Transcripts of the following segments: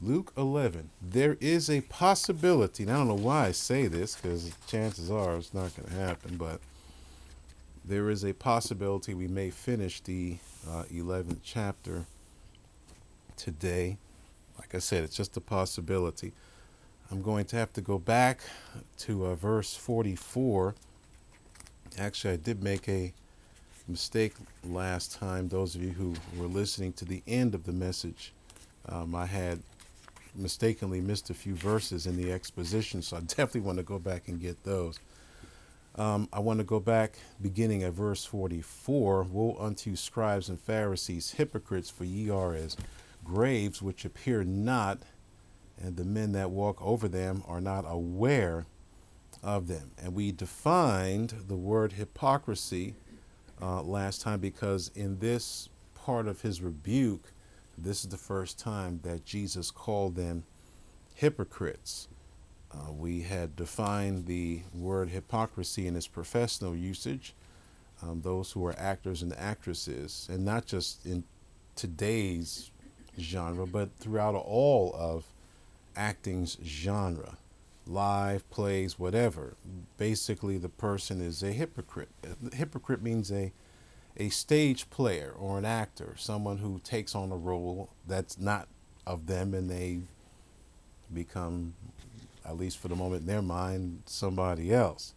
Luke 11. There is a possibility, and I don't know why I say this because chances are it's not going to happen, but there is a possibility we may finish the 11th chapter today. Like I said, it's just a possibility. I'm going to have to go back to verse 44. Actually, I did make a mistake last time. Those of you who were listening to the end of the message, I had mistakenly missed a few verses in the exposition, so I definitely want to go back and get those. I want to go back beginning at verse 44. Woe unto you, scribes and Pharisees, hypocrites, for ye are as graves which appear not, and the men that walk over them are not aware of them. And we defined the word hypocrisy last time because in this part of his rebuke, this is the first time that Jesus called them hypocrites. We had defined the word hypocrisy in its professional usage, those who are actors and actresses, and not just in today's genre, but throughout all of acting's genre, live, plays, whatever. Basically, the person is a hypocrite. A hypocrite means a stage player or an actor, someone who takes on a role that's not of them and they become, at least for the moment in their mind, somebody else.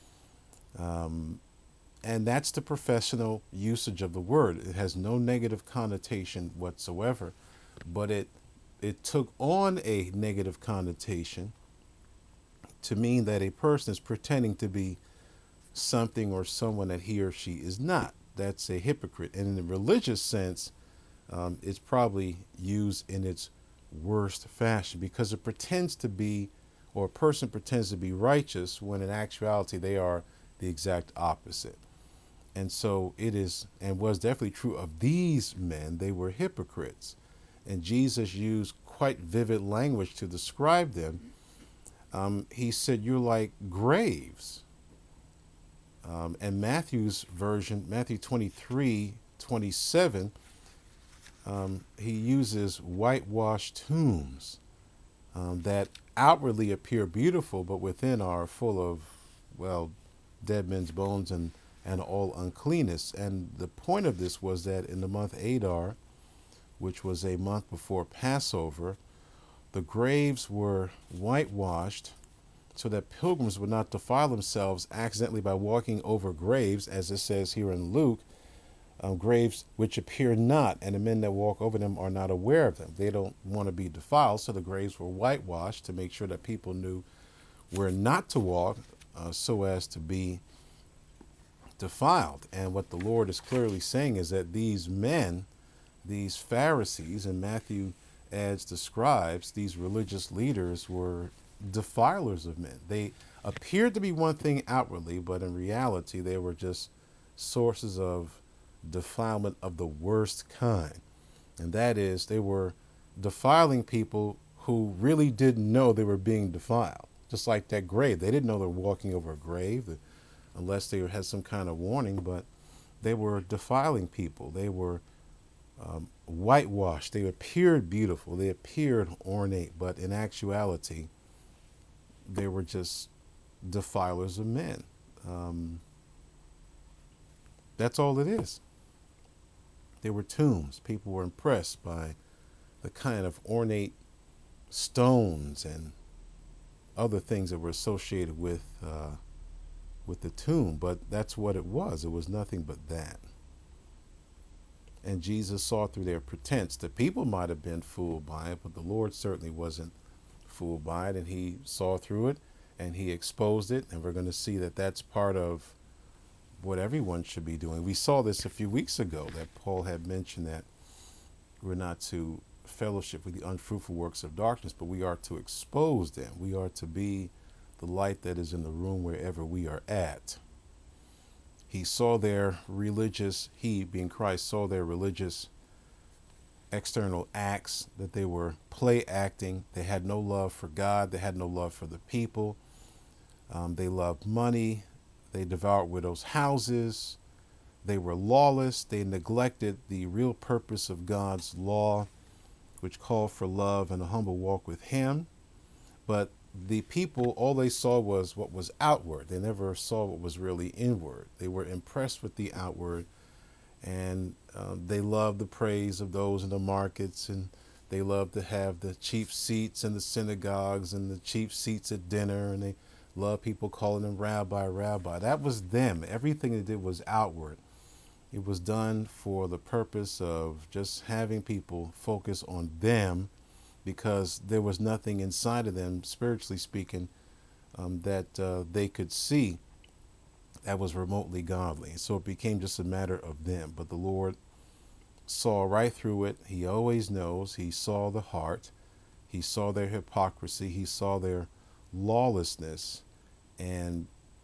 And that's the professional usage of the word. It has no negative connotation whatsoever, but it took on a negative connotation to mean that a person is pretending to be something or someone that he or she is not. That's a hypocrite. And in the religious sense, it's probably used in its worst fashion because it pretends to be, or a person pretends to be righteous when in actuality they are the exact opposite. And so it is, and was definitely true of these men. They were hypocrites. And Jesus used quite vivid language to describe them. He said, you're like graves. And Matthew's version, Matthew 23:27, he uses whitewashed tombs that outwardly appear beautiful, but within are full of, well, dead men's bones and all uncleanness. And the point of this was that in the month Adar, which was a month before Passover, the graves were whitewashed so that pilgrims would not defile themselves accidentally by walking over graves, as it says here in Luke, graves which appear not, and the men that walk over them are not aware of them. They don't want to be defiled, so the graves were whitewashed to make sure that people knew where not to walk so as to be defiled. And what the Lord is clearly saying is that these men, these Pharisees, and Matthew adds the scribes, these religious leaders, were defilers of men. They appeared to be one thing outwardly, but in reality they were just sources of defilement of the worst kind. And that is, they were defiling people who really didn't know they were being defiled. Just like that grave. They didn't know they were walking over a grave unless they had some kind of warning, but they were defiling people. They were whitewashed. They appeared beautiful. They appeared ornate, but in actuality, they were just defilers of men. That's all it is. They were tombs. People were impressed by the kind of ornate stones and other things that were associated with the tomb, but that's what it was. It was nothing but that. And Jesus saw through their pretense. The people might have been fooled by it, but the Lord certainly wasn't fooled by it, and he saw through it and he exposed it. And we're going to see that that's part of what everyone should be doing. We saw this a few weeks ago that Paul had mentioned that we're not to fellowship with the unfruitful works of darkness, but we are to expose them. We are to be the light that is in the room wherever we are at. He saw their religious, he being Christ, saw their religious external acts, that they were play acting. They had no love for God. They had no love for the people. They loved money. They devoured widows' houses. They were lawless. They neglected the real purpose of God's law. which called for love and a humble walk with him. But the people, all they saw was what was outward. They never saw what was really inward. They were impressed with the outward, and they loved the praise of those in the markets, and they loved to have the cheap seats in the synagogues and the cheap seats at dinner, and they loved people calling them rabbi, rabbi. That was them. Everything they did was outward. It was done for the purpose of just having people focus on them, because there was nothing inside of them, spiritually speaking, that they could see that was remotely godly. So it became just a matter of them. But the Lord saw right through it. He always knows. He saw the heart. He saw their hypocrisy. He saw their lawlessness. And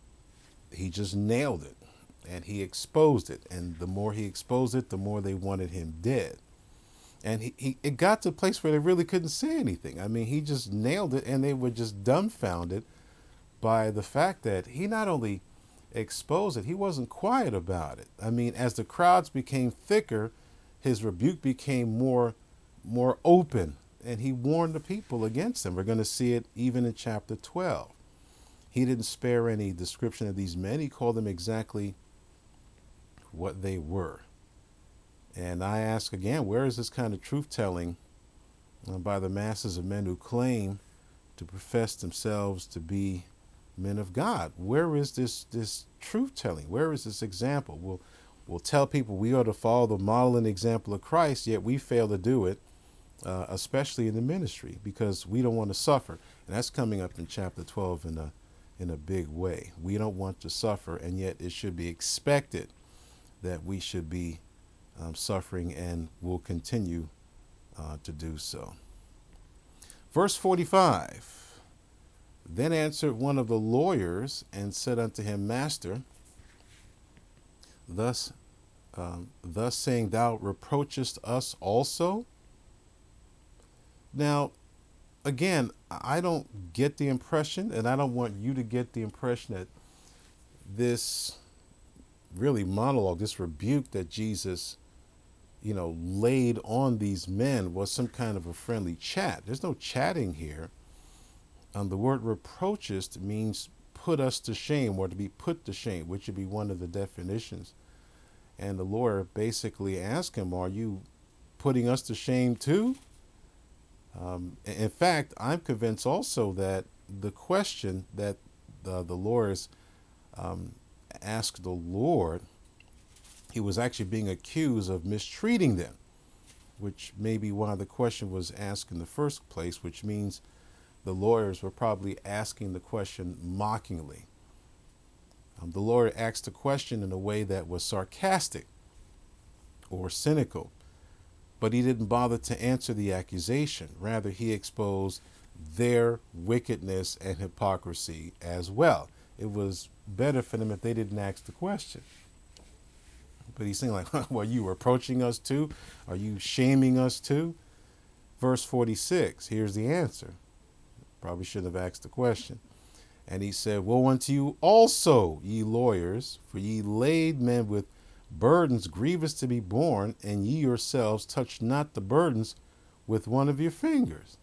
he just nailed it. And he exposed it. And the more he exposed it, the more they wanted him dead. And it got to a place where they really couldn't say anything. I mean, he just nailed it, and they were just dumbfounded by the fact that he not only exposed it, he wasn't quiet about it. I mean, as the crowds became thicker, his rebuke became more open, and he warned the people against them. We're going to see it even in chapter 12. He didn't spare any description of these men. He called them exactly what they were. And I ask again, where is this kind of truth-telling by the masses of men who claim to profess themselves to be men of God? Where is this truth-telling? Where is this example? We'll tell people we ought to follow the model and example of Christ, yet we fail to do it, especially in the ministry, because we don't want to suffer. And that's coming up in chapter 12 in a big way. We don't want to suffer, and yet it should be expected that we should be suffering, and will continue to do so. Verse 45, then answered one of the lawyers and said unto him, Master, thus saying, thou reproachest us also? Now, again, I don't get the impression, and I don't want you to get the impression, that this really monologue, this rebuke that Jesus laid on these men was some kind of a friendly chat. There's no chatting here. The word reproachest means put us to shame, or to be put to shame, which would be one of the definitions. And the lawyer basically asked him, are you putting us to shame too? In fact, I'm convinced also that the question that the lawyers asked the Lord, he was actually being accused of mistreating them, which may be why the question was asked in the first place, which means the lawyers were probably asking the question mockingly. The lawyer asked the question in a way that was sarcastic or cynical, but he didn't bother to answer the accusation. Rather, he exposed their wickedness and hypocrisy as well. It was better for them if they didn't ask the question. But he's saying like, well, you reproaching us too? Are you shaming us too? Verse 46, here's the answer. Probably shouldn't have asked the question. And he said, woe unto you also, ye lawyers, for ye laid men with burdens grievous to be borne, and ye yourselves touch not the burdens with one of your fingers.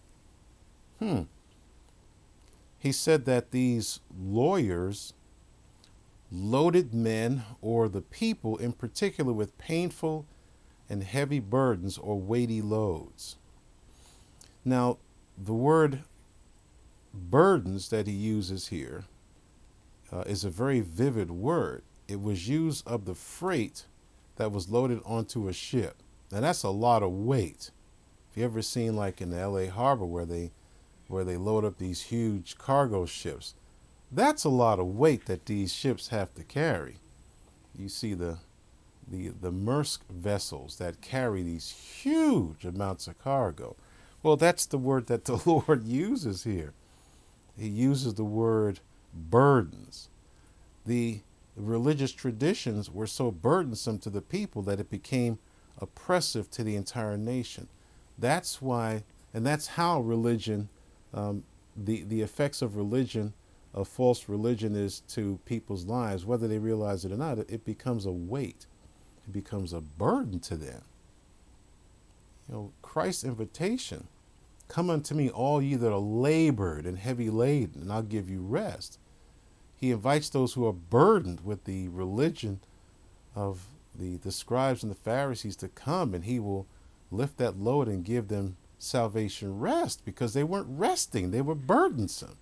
He said that these lawyers loaded men, or the people in particular, with painful and heavy burdens or weighty loads. Now, the word burdens that he uses here is a very vivid word. It was used of the freight that was loaded onto a ship. Now, that's a lot of weight. If you ever seen like in the LA harbor where they load up these huge cargo ships, that's a lot of weight that these ships have to carry. You see the Maersk vessels that carry these huge amounts of cargo. Well, that's the word that the Lord uses here. He uses the word burdens. The religious traditions were so burdensome to the people that it became oppressive to the entire nation. That's why, and that's how religion, the effects of religion, of false religion, is to people's lives, whether they realize it or not. It becomes a weight. It becomes a burden to them. Christ's invitation, come unto me, all ye that are labored and heavy laden, and I'll give you rest. He invites those who are burdened with the religion of the scribes and the Pharisees to come, and he will lift that load and give them salvation rest, because they weren't resting, they were burdensome.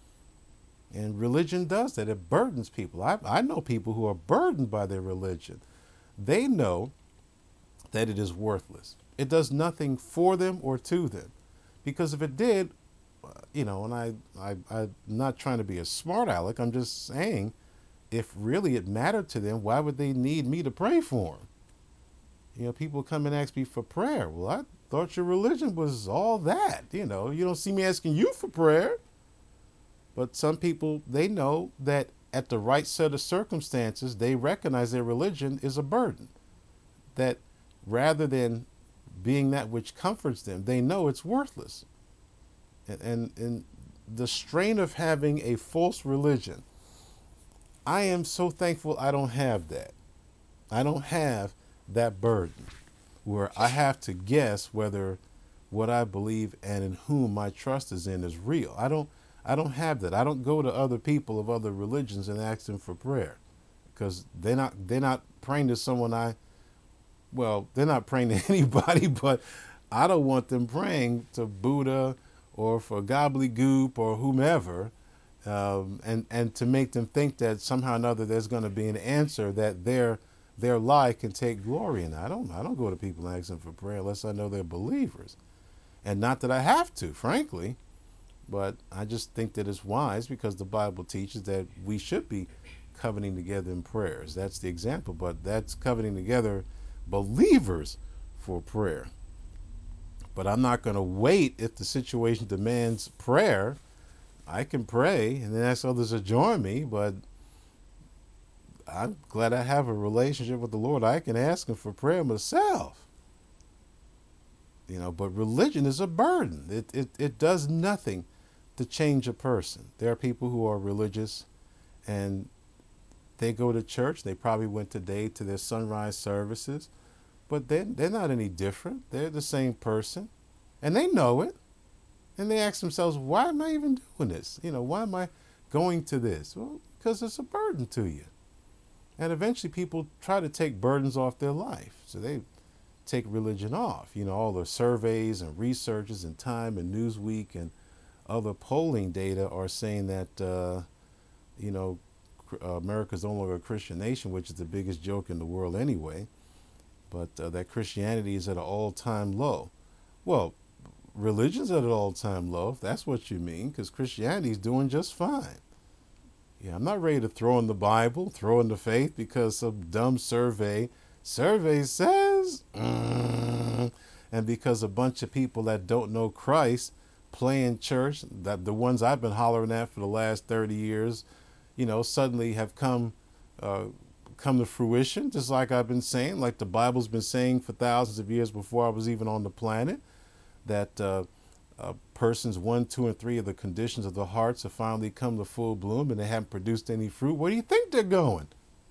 And religion does that. It burdens people. I know people who are burdened by their religion. They know that it is worthless. It does nothing for them or to them. Because if it did, and I'm not trying to be a smart aleck, I'm just saying, if really it mattered to them, why would they need me to pray for them? People come and ask me for prayer. Well, I thought your religion was all that. You don't see me asking you for prayer. But some people, they know that at the right set of circumstances, they recognize their religion is a burden. That rather than being that which comforts them, they know it's worthless. And the strain of having a false religion, I am so thankful I don't have that. I don't have that burden where I have to guess whether what I believe and in whom my trust is in is real. I don't have that. I don't go to other people of other religions and ask them for prayer, because they're not praying to someone they're not praying to anybody, but I don't want them praying to Buddha or for gobbledygook or whomever, and to make them think that somehow or another there's going to be an answer that their lie can take glory in. I don't go to people and ask them for prayer unless I know they're believers, and not that I have to, frankly. But I just think that it's wise, because the Bible teaches that we should be covenanting together in prayers. That's the example, but that's covenanting together believers for prayer. But I'm not going to wait if the situation demands prayer. I can pray and then ask others to join me, but I'm glad I have a relationship with the Lord. I can ask him for prayer myself. But religion is a burden. It does nothing to change a person. There are people who are religious and they go to church. They probably went today to their sunrise services, but they're not any different. They're the same person, and they know it. And they ask themselves, why am I even doing this? Why am I going to this? Well, because it's a burden to you. And eventually people try to take burdens off their life. So they take religion off. All the surveys and researches and Time and Newsweek and other polling data are saying that, America's no longer a Christian nation, which is the biggest joke in the world anyway, but that Christianity is at an all-time low. Well, religion's at an all-time low, if that's what you mean, because Christianity is doing just fine. Yeah, I'm not ready to throw in the Bible, throw in the faith, because some dumb survey says, and because a bunch of people that don't know Christ play in church, that the ones I've been hollering at for the last 30 years, suddenly have come to fruition, just like I've been saying, like the Bible's been saying for thousands of years before I was even on the planet, that persons 1, 2, and 3 of the conditions of the hearts have finally come to full bloom, and they haven't produced any fruit. Where do you think they're going?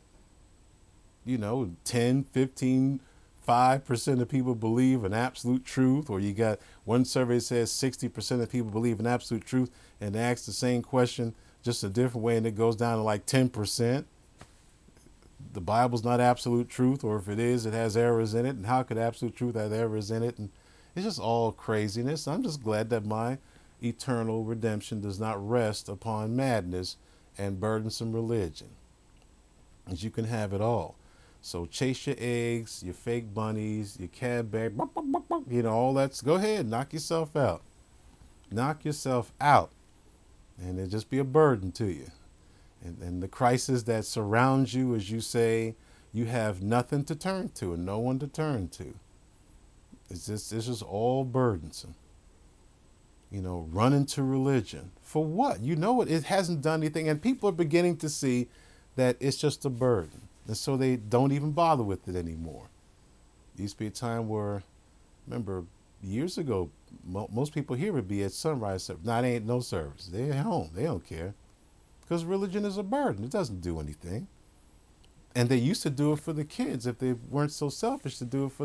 10, 15, 5% of people believe in absolute truth, or you got one survey says 60% of people believe in absolute truth, and they ask the same question just a different way, and it goes down to like 10%. The Bible's not absolute truth, or if it is, it has errors in it, and how could absolute truth have errors in it? And it's just all craziness. I'm just glad that my eternal redemption does not rest upon madness and burdensome religion, as you can have it all. So chase your eggs, your fake bunnies, your Cadbury, all that's, go ahead, knock yourself out. Knock yourself out. And it'll just be a burden to you. And the crisis that surrounds you, as you say, you have nothing to turn to and no one to turn to. It's just all burdensome. Running to religion. For what? It hasn't done anything, and people are beginning to see that it's just a burden. And so they don't even bother with it anymore. There used to be a time where, remember, years ago, most people here would be at sunrise service. Now, they ain't no service. They're at home. They don't care. Because religion is a burden. It doesn't do anything. And they used to do it for the kids if they weren't so selfish to do it for themselves.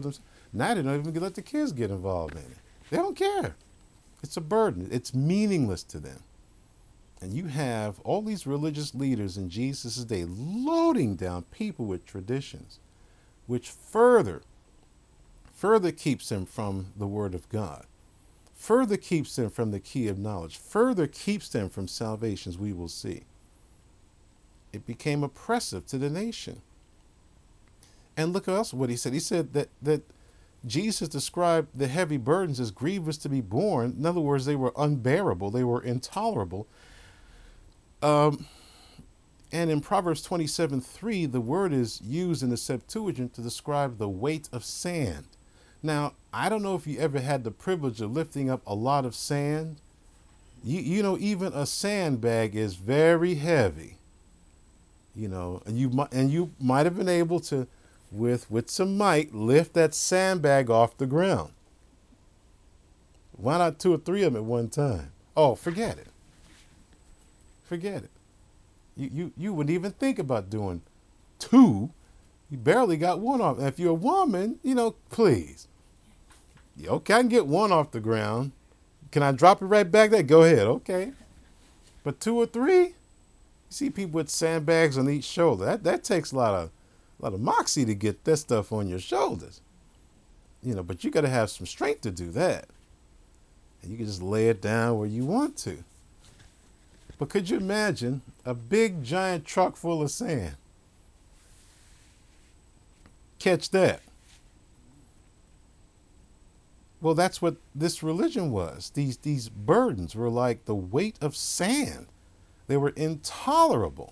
Now they don't even let the kids get involved in it. They don't care. It's a burden. It's meaningless to them. And you have all these religious leaders in Jesus' day loading down people with traditions, which further keeps them from the Word of God, further keeps them from the key of knowledge, further keeps them from salvation, as we will see. It became oppressive to the nation. And look else what he said. He said that Jesus described the heavy burdens as grievous to be borne. In other words, they were unbearable. They were intolerable. And in Proverbs 27:3, the word is used in the Septuagint to describe the weight of sand. Now, I don't know if you ever had the privilege of lifting up a lot of sand. You know, even a sandbag is very heavy. You know, and you might have been able to, with some might, lift that sandbag off the ground. Why not 2 or 3 of them at one time? Oh, forget it. Forget it. You wouldn't even think about doing 2. You barely got 1 off. And if you're a woman, you know, please. Yeah, okay, I can get 1 off the ground. Can I drop it right back there? Go ahead, okay. But 2 or 3, you see people with sandbags on each shoulder. That takes a lot of moxie to get that stuff on your shoulders. You know, but you got to have some strength to do that. And you can just lay it down where you want to. But could you imagine a big giant truck full of sand? Catch that. Well, that's what this religion was. These burdens were like the weight of sand. They were intolerable.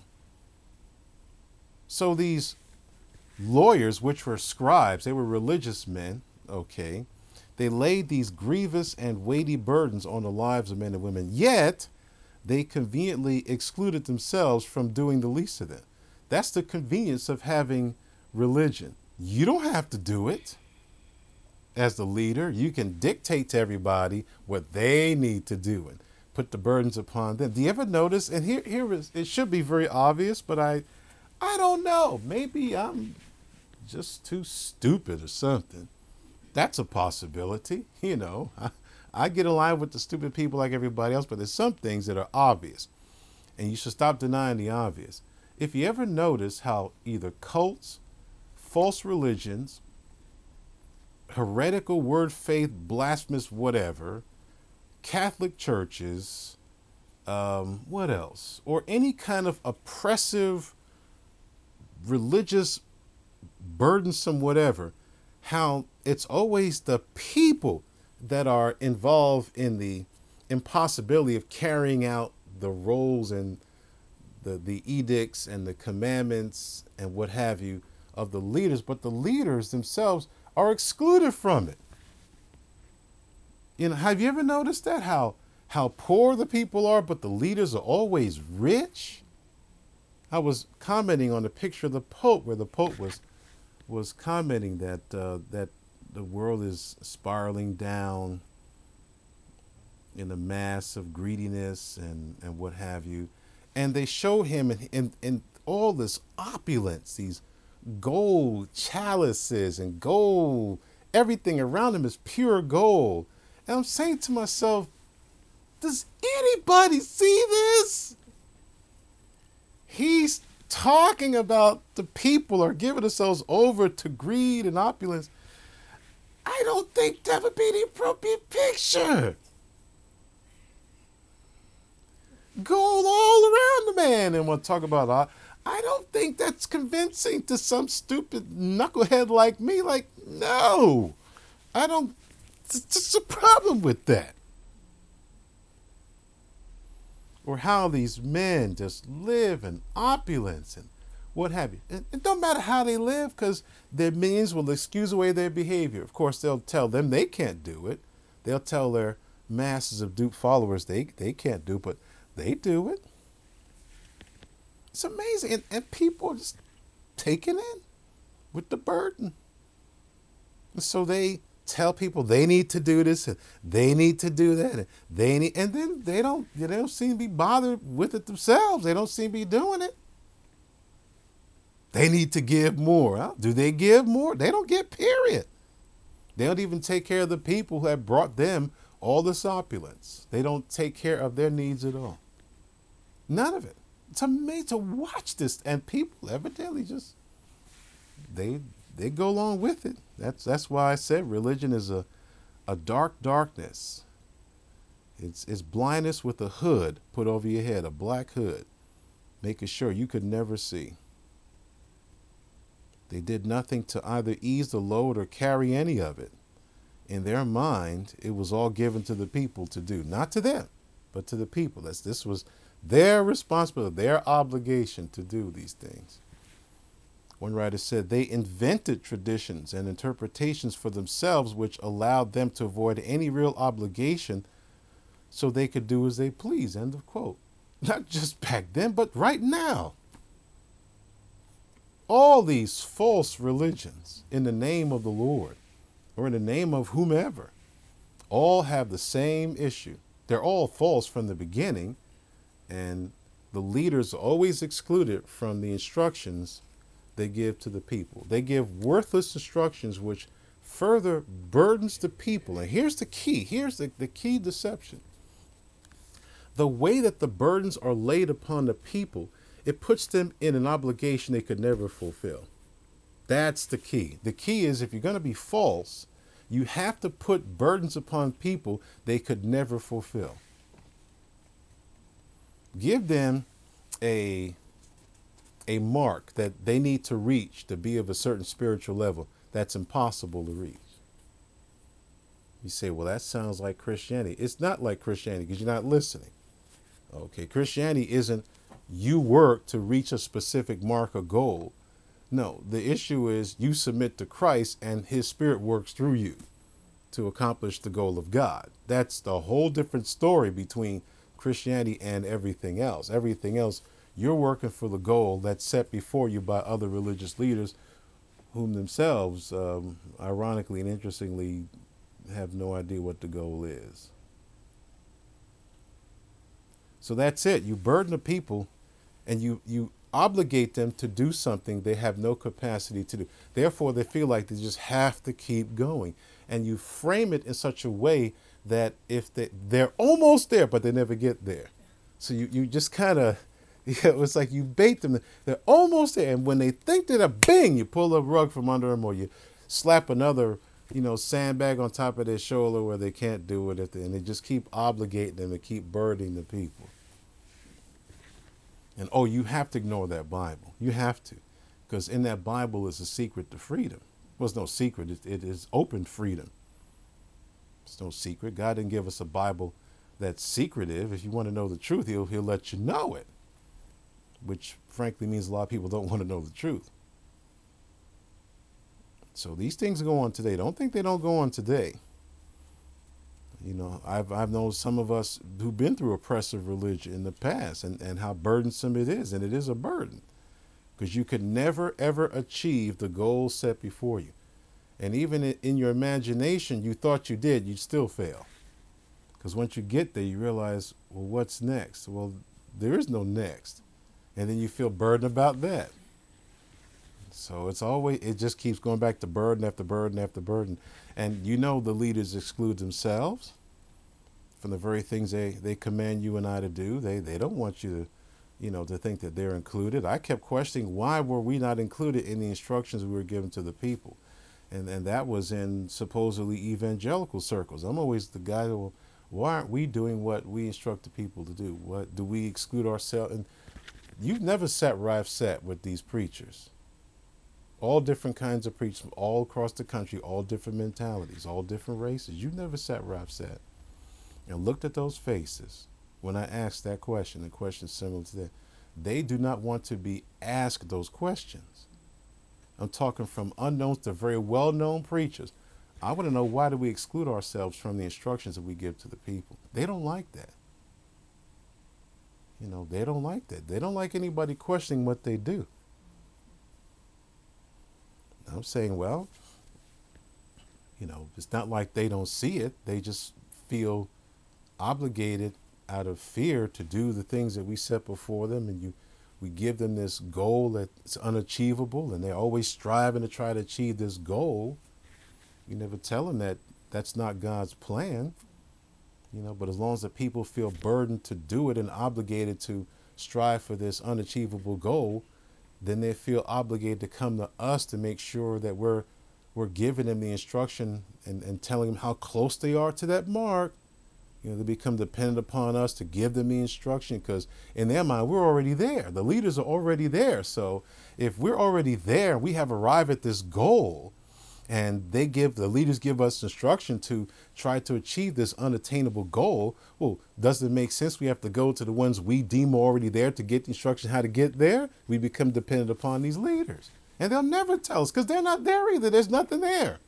So these lawyers, which were scribes, they were religious men, okay, they laid these grievous and weighty burdens on the lives of men and women, yet they conveniently excluded themselves from doing the least of them. That's the convenience of having religion. You don't have to do it. As the leader, you can dictate to everybody what they need to do and put the burdens upon them. Do you ever notice? And here is, it should be very obvious, but I don't know. Maybe I'm just too stupid or something. That's a possibility. You know, I get aligned with the stupid people like everybody else, but there's some things that are obvious, and you should stop denying the obvious. If you ever notice how either cults, false religions, heretical word faith, blasphemous whatever, Catholic churches, what else? Or any kind of oppressive, religious, burdensome whatever, how it's always the people that are involved in the impossibility of carrying out the roles and the edicts and the commandments and what have you of the leaders, but the leaders themselves are excluded from it. You know, have you ever noticed that? How poor the people are, but the leaders are always rich? I was commenting on the picture of the Pope, where the Pope was commenting that that the world is spiraling down in a mass of greediness and what have you. And they show him in all this opulence, these gold chalices and gold, everything around him is pure gold. And I'm saying to myself, does anybody see this? He's talking about the people are giving themselves over to greed and opulence. I don't think that would be the appropriate picture. Gold all around the man. And we'll talk about, I don't think that's convincing to some stupid knucklehead like me. Like, no, I don't. It's a problem with that. Or how these men just live in opulence and what have you. It don't matter how they live, because their means will excuse away their behavior. Of course, they'll tell them they can't do it. They'll tell their masses of duped followers they can't do it, but they do it. It's amazing. And people are just taken in with the burden. And so they tell people they need to do this and they need to do that and then they don't seem to be bothered with it themselves. They don't seem to be doing it. They need to give more. Huh? Do they give more? They don't give, period. They don't even take care of the people who have brought them all this opulence. They don't take care of their needs at all. None of it. It's amazing to watch this, and people evidently just they they go along with it. That's why I said religion is a dark darkness. It's blindness with a hood put over your head, a black hood, making sure you could never see. They did nothing to either ease the load or carry any of it. In their mind, it was all given to the people to do, not to them, but to the people. This was their responsibility, their obligation to do these things. One writer said they invented traditions and interpretations for themselves, which allowed them to avoid any real obligation so they could do as they please. End of quote. Not just back then, but right now. All these false religions in the name of the Lord or in the name of whomever all have the same issue. They're all false from the beginning, and the leaders are always excluded from the instructions they give to the people. They give worthless instructions which further burdens the people. And here's the key. Here's the key deception. The way that the burdens are laid upon the people, it puts them in an obligation they could never fulfill. That's the key. The key is if you're going to be false, you have to put burdens upon people they could never fulfill. Give them a mark that they need to reach to be of a certain spiritual level that's impossible to reach. You say, well, that sounds like Christianity. It's not like Christianity because you're not listening. Okay, Christianity isn't you work to reach a specific mark or goal. No, the issue is you submit to Christ and his spirit works through you to accomplish the goal of God. That's the whole different story between Christianity and everything else. Everything else, you're working for the goal that's set before you by other religious leaders whom themselves, ironically and interestingly, have no idea what the goal is. So that's it. You burden the people and you obligate them to do something they have no capacity to do. Therefore, they feel like they just have to keep going. And you frame it in such a way that if they're almost there, but they never get there. So you just kind of, it's like you bait them. They're almost there. And when they think they're bing, you pull a rug from under them or you slap another, sandbag on top of their shoulder where they can't do it. And they just keep obligating them and keep burdening the people. And, you have to ignore that Bible. You have to. Because in that Bible is a secret to freedom. Well, it's no secret. It is open freedom. It's no secret. God didn't give us a Bible that's secretive. If you want to know the truth, he'll let you know it. Which, frankly, means a lot of people don't want to know the truth. So these things go on today. Don't think they don't go on today. I've known some of us who've been through oppressive religion in the past and how burdensome it is. And it is a burden because you could never, ever achieve the goal set before you. And even in your imagination, you thought you did, you'd still fail. Because once you get there, you realize, well, what's next? Well, there is no next. And then you feel burdened about that. So it just keeps going back to burden after burden after burden. And the leaders exclude themselves from the very things they command you and I to do. They don't want you to think that they're included. I kept questioning why were we not included in the instructions we were given to the people. And that was in supposedly evangelical circles. I'm always the guy who, why aren't we doing what we instruct the people to do? What do we exclude ourselves? And you've never sat where I've sat with these preachers. All different kinds of preachers from all across the country, all different mentalities, all different races. You've never sat where I've sat and looked at those faces when I asked that question, a question similar to that. They do not want to be asked those questions. I'm talking from unknowns to very well-known preachers. I want to know, why do we exclude ourselves from the instructions that we give to the people? They don't like that. They don't like that. They don't like anybody questioning what they do. I'm saying, well, it's not like they don't see it. They just feel obligated out of fear to do the things that we set before them. And we give them this goal that's unachievable, and they're always striving to try to achieve this goal. You never tell them that that's not God's plan, but as long as the people feel burdened to do it and obligated to strive for this unachievable goal, then they feel obligated to come to us to make sure that we're giving them the instruction and telling them how close they are to that mark. They become dependent upon us to give them the instruction because in their mind, we're already there. The leaders are already there. So if we're already there, we have arrived at this goal, and the leaders give us instruction to try to achieve this unattainable goal. Well, does it make sense we have to go to the ones we deem are already there to get the instruction how to get there? We become dependent upon these leaders. And they'll never tell us because they're not there either. There's nothing there.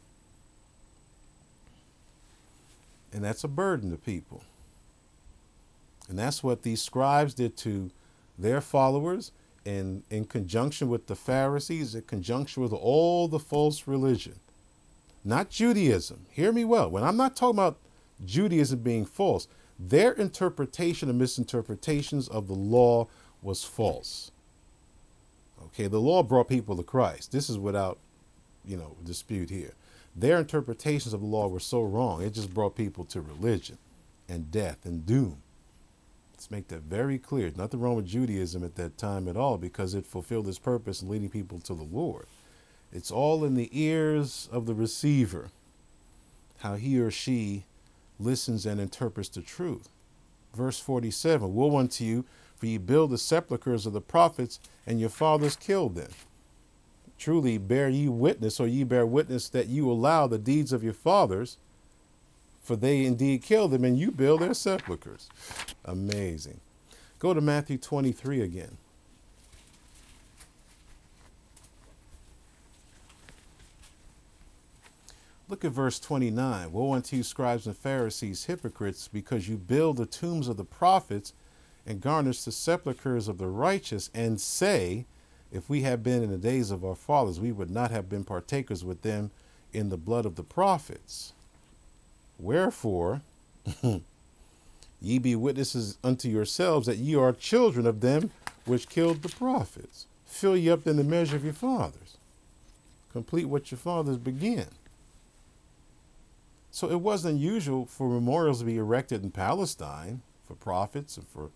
And that's a burden to people. And that's what these scribes did to their followers in conjunction with the Pharisees, in conjunction with all the false religion. Not Judaism. Hear me well. When I'm not talking about Judaism being false, their interpretation and misinterpretations of the law was false. Okay, the law brought people to Christ. This is without, dispute here. Their interpretations of the law were so wrong. It just brought people to religion and death and doom. Let's make that very clear. Nothing wrong with Judaism at that time at all because it fulfilled its purpose in leading people to the Lord. It's all in the ears of the receiver, how he or she listens and interprets the truth. Verse 47, woe unto you, for ye build the sepulchres of the prophets, and your fathers killed them. Truly bear ye witness, or ye bear witness that you allow the deeds of your fathers, for they indeed killed them, and you build their sepulchres. Amazing. Go to Matthew 23 again. Look at verse 29. Woe unto you, scribes and Pharisees, hypocrites, because you build the tombs of the prophets and garnish the sepulchres of the righteous, and say, if we had been in the days of our fathers, we would not have been partakers with them in the blood of the prophets. Wherefore, ye be witnesses unto yourselves that ye are children of them which killed the prophets. Fill ye up in the measure of your fathers. Complete what your fathers began. So it wasn't unusual for memorials to be erected in Palestine for prophets and for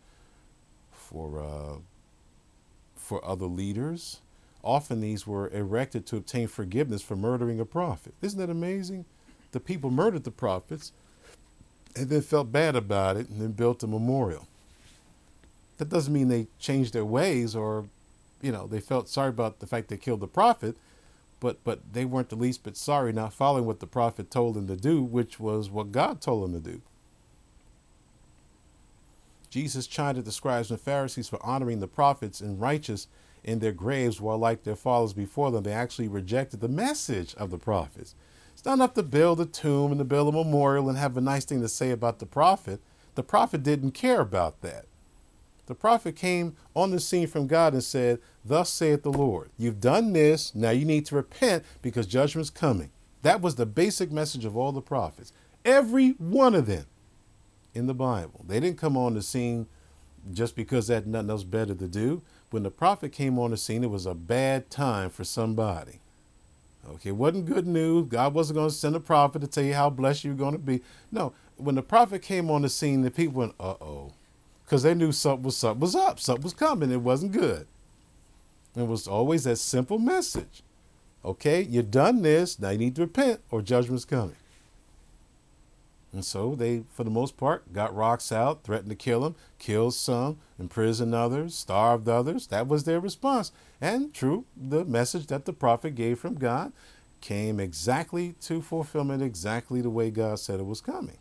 other leaders. Often these were erected to obtain forgiveness for murdering a prophet. Isn't that amazing? The people murdered the prophets and then felt bad about it and then built a memorial. That doesn't mean they changed their ways or, they felt sorry about the fact they killed the prophet, but they weren't the least bit sorry not following what the prophet told them to do, which was what God told them to do. Jesus chided the scribes and Pharisees for honoring the prophets and righteous in their graves, while like their fathers before them, they actually rejected the message of the prophets. It's not enough to build a tomb and to build a memorial and have a nice thing to say about the prophet. The prophet didn't care about that. The prophet came on the scene from God and said, thus saith the Lord, you've done this, now you need to repent because judgment's coming. That was the basic message of all the prophets. Every one of them in the Bible. They didn't come on the scene just because they had nothing else better to do. When the prophet came on the scene, it was a bad time for somebody. Okay, it wasn't good news. God wasn't going to send a prophet to tell you how blessed you're going to be. No, when the prophet came on the scene, the people went, uh-oh, because they knew something was up, something was coming. It wasn't good. It was always that simple message. Okay, you've done this, now you need to repent or judgment's coming. And so they, for the most part, got rocks out, threatened to kill him, killed some, imprisoned others, starved others. That was their response. And true, the message that the prophet gave from God came exactly to fulfillment, exactly the way God said it was coming.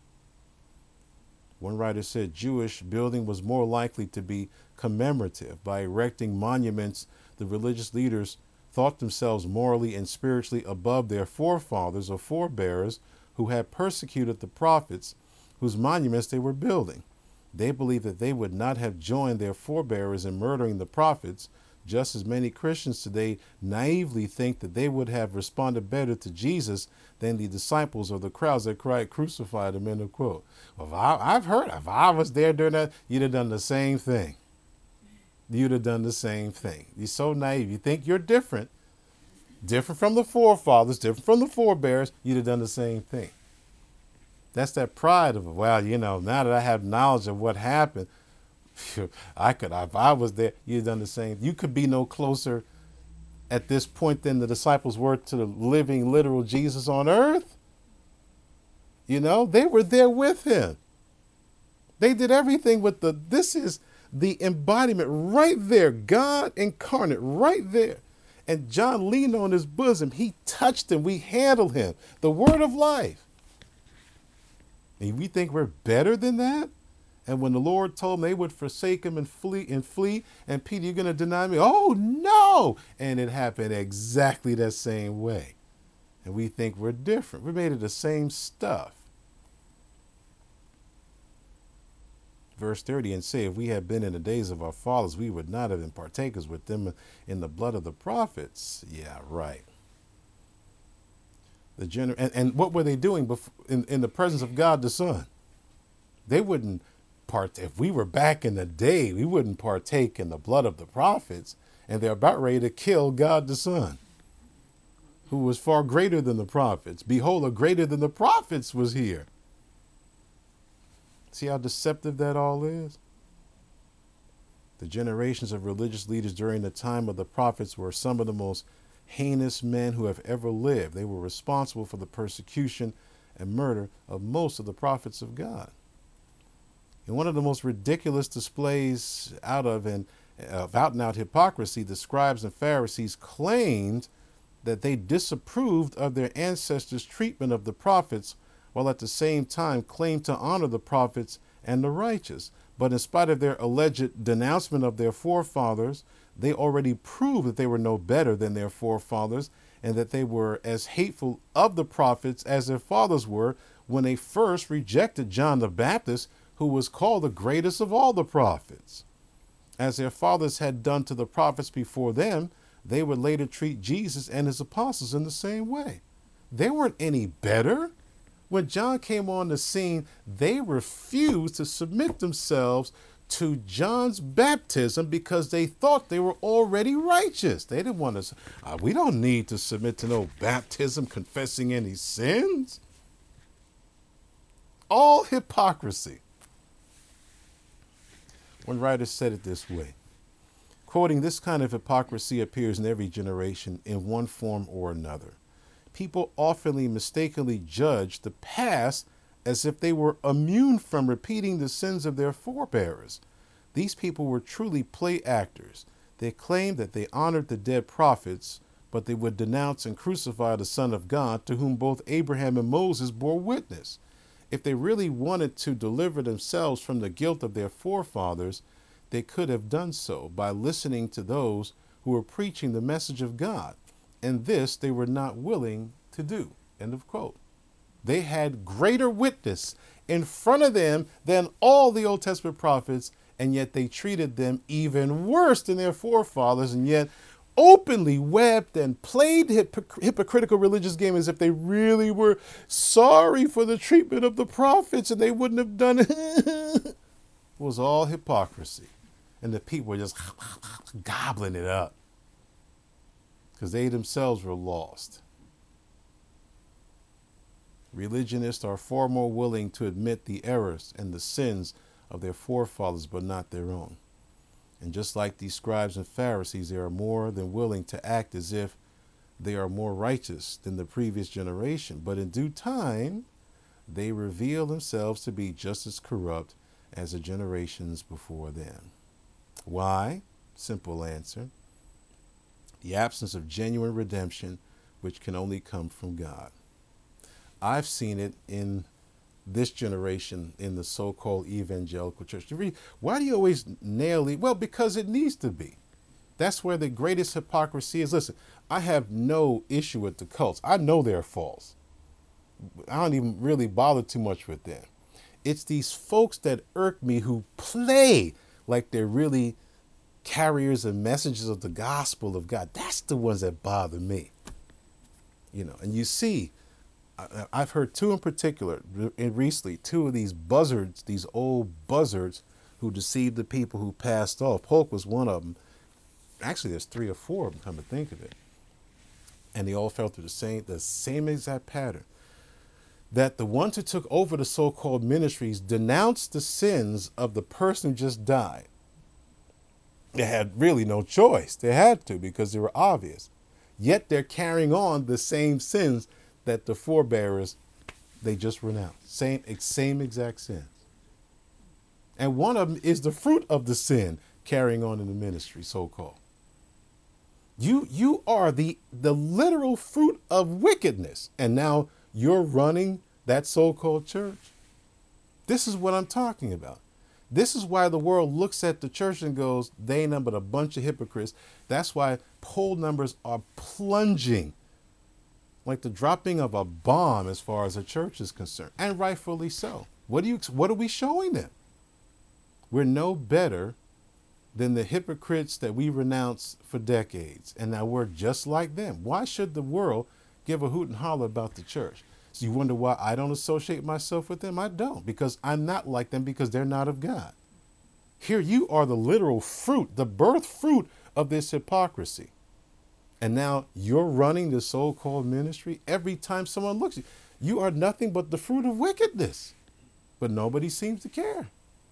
One writer said Jewish building was more likely to be commemorative. By erecting monuments, the religious leaders thought themselves morally and spiritually above their forefathers or forebears who had persecuted the prophets whose monuments they were building. They believed that they would not have joined their forebears in murdering the prophets, just as many Christians today naively think that they would have responded better to Jesus than the disciples or the crowds that cried, crucify him, end of quote. Well, I've heard, if I was there during that, you'd have done the same thing. You'd have done the same thing. You're so naive. You think you're different. different from the forefathers, different from the forebears, you'd have done the same thing. That's that pride of, well, now that I have knowledge of what happened, I could, if I was there, you'd have done the same. You could be no closer at this point than the disciples were to the living, literal Jesus on earth. They were there with him. They did everything with this is the embodiment right there, God incarnate right there. And John leaned on his bosom. He touched him. We handled him. The word of life. And we think we're better than that? And when the Lord told them they would forsake him and flee, and Peter, you're going to deny me? Oh, no. And it happened exactly that same way. And we think we're different. We're made of the same stuff. Verse 30, and say, if we had been in the days of our fathers, we would not have been partakers with them in the blood of the prophets. Yeah, right. And what were they doing in the presence of God the Son? They wouldn't if we were back in the day, we wouldn't partake in the blood of the prophets, and they're about ready to kill God the Son, who was far greater than the prophets. Behold, a greater than the prophets was here. See how deceptive that all is? The generations of religious leaders during the time of the prophets were some of the most heinous men who have ever lived. They were responsible for the persecution and murder of most of the prophets of God. And one of the most ridiculous displays out and out hypocrisy, the scribes and Pharisees claimed that they disapproved of their ancestors' treatment of the prophets, while at the same time claimed to honor the prophets and the righteous. But in spite of their alleged denouncement of their forefathers, they already proved that they were no better than their forefathers, and that they were as hateful of the prophets as their fathers were when they first rejected John the Baptist, who was called the greatest of all the prophets. As their fathers had done to the prophets before them, they would later treat Jesus and his apostles in the same way. They weren't any better. When John came on the scene, they refused to submit themselves to John's baptism because they thought they were already righteous. They didn't want to, we don't need to submit to no baptism confessing any sins. All hypocrisy. One writer said it this way, quoting, this kind of hypocrisy appears in every generation in one form or another. People often mistakenly judge the past as if they were immune from repeating the sins of their forebears. These people were truly play actors. They claimed that they honored the dead prophets, but they would denounce and crucify the Son of God, to whom both Abraham and Moses bore witness. If they really wanted to deliver themselves from the guilt of their forefathers, they could have done so by listening to those who were preaching the message of God. And this they were not willing to do. End of quote. They had greater witness in front of them than all the Old Testament prophets, and yet they treated them even worse than their forefathers, and yet openly wept and played hypocritical religious game as if they really were sorry for the treatment of the prophets and they wouldn't have done it. It was all hypocrisy. And the people were just gobbling it up because they themselves were lost. Religionists are far more willing to admit the errors and the sins of their forefathers, but not their own. And just like these scribes and Pharisees, they are more than willing to act as if they are more righteous than the previous generation. But in due time, they reveal themselves to be just as corrupt as the generations before them. Why? Simple answer. The absence of genuine redemption, which can only come from God. I've seen it in this generation in the so-called evangelical church. Why do you always nail it? Well, because it needs to be. That's where the greatest hypocrisy is. Listen, I have no issue with the cults. I know they're false. I don't even really bother too much with them. It's these folks that irk me who play like they're really carriers and messages of the gospel of God. That's the ones that bother me. And you see, I've heard two in particular recently, two of these buzzards, these old buzzards who deceived the people who passed off. Polk was one of them. Actually, there's 3 or 4 of them, come to think of it. And they all fell through the same exact pattern. That the ones who took over the so-called ministries denounced the sins of the person who just died. They had really no choice. They had to because they were obvious. Yet they're carrying on the same sins that the forebearers they just renounced. Same exact sins. And one of them is the fruit of the sin carrying on in the ministry, so-called. You are the literal fruit of wickedness. And now you're running that so-called church. This is what I'm talking about. This is why the world looks at the church and goes, they ain't nothing but a bunch of hypocrites. That's why poll numbers are plunging like the dropping of a bomb as far as the church is concerned, and rightfully so. What are we showing them? We're no better than the hypocrites that we renounced for decades, and now we're just like them. Why should the world give a hoot and holler about the church? So you wonder why I don't associate myself with them? I don't, because I'm not like them, because they're not of God. Here you are, the literal fruit, the birth fruit of this hypocrisy. And now you're running the so-called ministry. Every time someone looks at you, you are nothing but the fruit of wickedness. But nobody seems to care.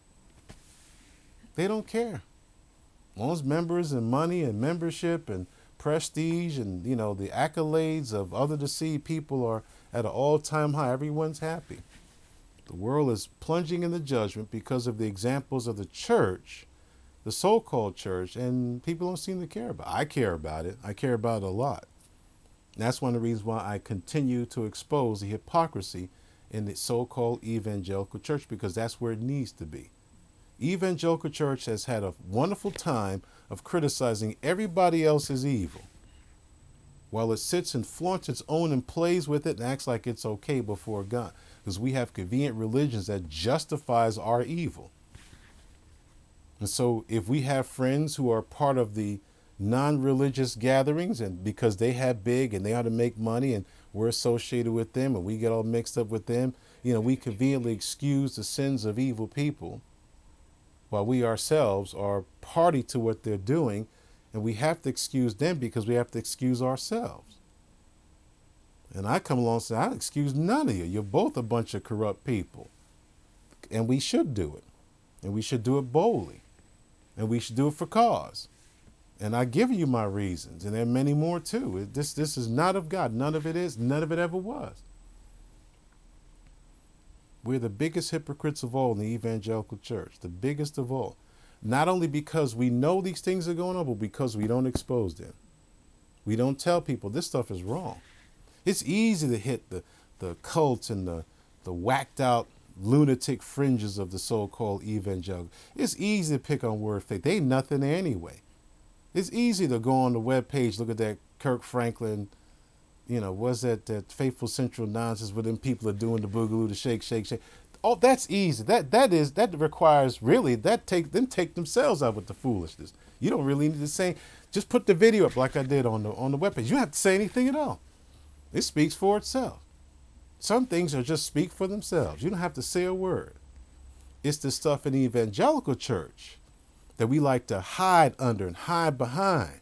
They don't care. Most members and money and membership and prestige and, the accolades of other deceived people are at an all-time high. Everyone's happy. The world is plunging in the judgment because of the examples of the church, the so-called church, and people don't seem to care about it. I care about it. I care about it a lot. And that's one of the reasons why I continue to expose the hypocrisy in the so-called evangelical church, because that's where it needs to be. Evangelical church has had a wonderful time of criticizing everybody else's evil, while it sits and flaunts its own and plays with it and acts like it's okay before God, because we have convenient religions that justifies our evil. And so if we have friends who are part of the non-religious gatherings, and because they have big and they ought to make money and we're associated with them and we get all mixed up with them, we conveniently excuse the sins of evil people, while we ourselves are party to what they're doing, and we have to excuse them because we have to excuse ourselves. And I come along and say, I excuse none of you. You're both a bunch of corrupt people. And we should do it. And we should do it boldly. And we should do it for cause. And I give you my reasons. And there are many more too. This is not of God. None of it is. None of it ever was. We're the biggest hypocrites of all in the evangelical church. The biggest of all. Not only because we know these things are going on, but because we don't expose them. We don't tell people this stuff is wrong. It's easy to hit the cults and the whacked out lunatic fringes of the so-called evangelical. It's easy to pick on word faith. They ain't nothing there anyway. It's easy to go on the webpage, look at that Kirk Franklin, what's that Faithful Central nonsense where them people are doing the boogaloo, the shake, shake, shake. Oh, that's easy. That requires really, take themselves out with the foolishness. You don't really need to say, just put the video up like I did on the webpage. You don't have to say anything at all. It speaks for itself. Some things are just speak for themselves. You don't have to say a word. It's the stuff in the evangelical church that we like to hide under and hide behind.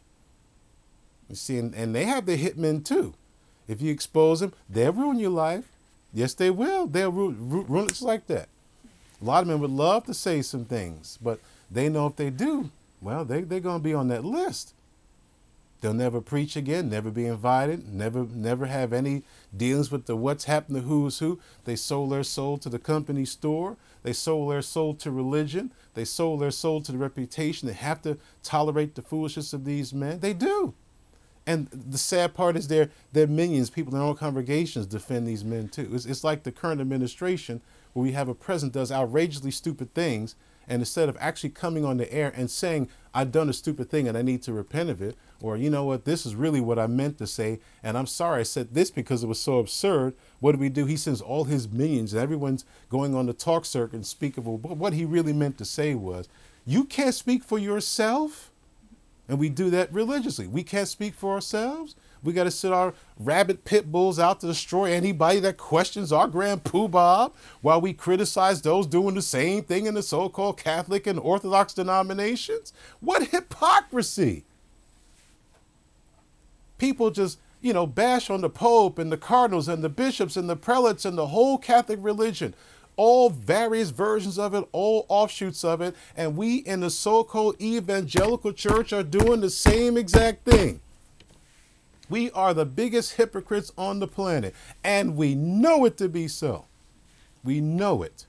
You see, and they have their hitmen too. If you expose them, they'll ruin your life. Yes, they will. They'll ruin it just like that. A lot of men would love to say some things, but they know if they do, well, they're going to be on that list. They'll never preach again, never be invited, never have any dealings with the what's happened to who's who. They sold their soul to the company store. They sold their soul to religion. They sold their soul to the reputation. They have to tolerate the foolishness of these men. They do. And the sad part is their minions, people in their own congregations, defend these men too. It's like the current administration, where we have a president does outrageously stupid things, and instead of actually coming on the air and saying, I've done a stupid thing and I need to repent of it, or you know what, this is really what I meant to say, and I'm sorry I said this because it was so absurd. What do? He sends all his minions, and everyone's going on the talk circuit and speak of what he really meant to say was, you can't speak for yourself. And we do that religiously. We can't speak for ourselves. We got to sit our rabid pit bulls out to destroy anybody that questions our Grand Poobah, while we criticize those doing the same thing in the so-called Catholic and Orthodox denominations. What hypocrisy! People just bash on the Pope and the cardinals and the bishops and the prelates and the whole Catholic religion, all various versions of it, all offshoots of it. And we in the so-called evangelical church are doing the same exact thing. We are the biggest hypocrites on the planet, and we know it to be so. We know it.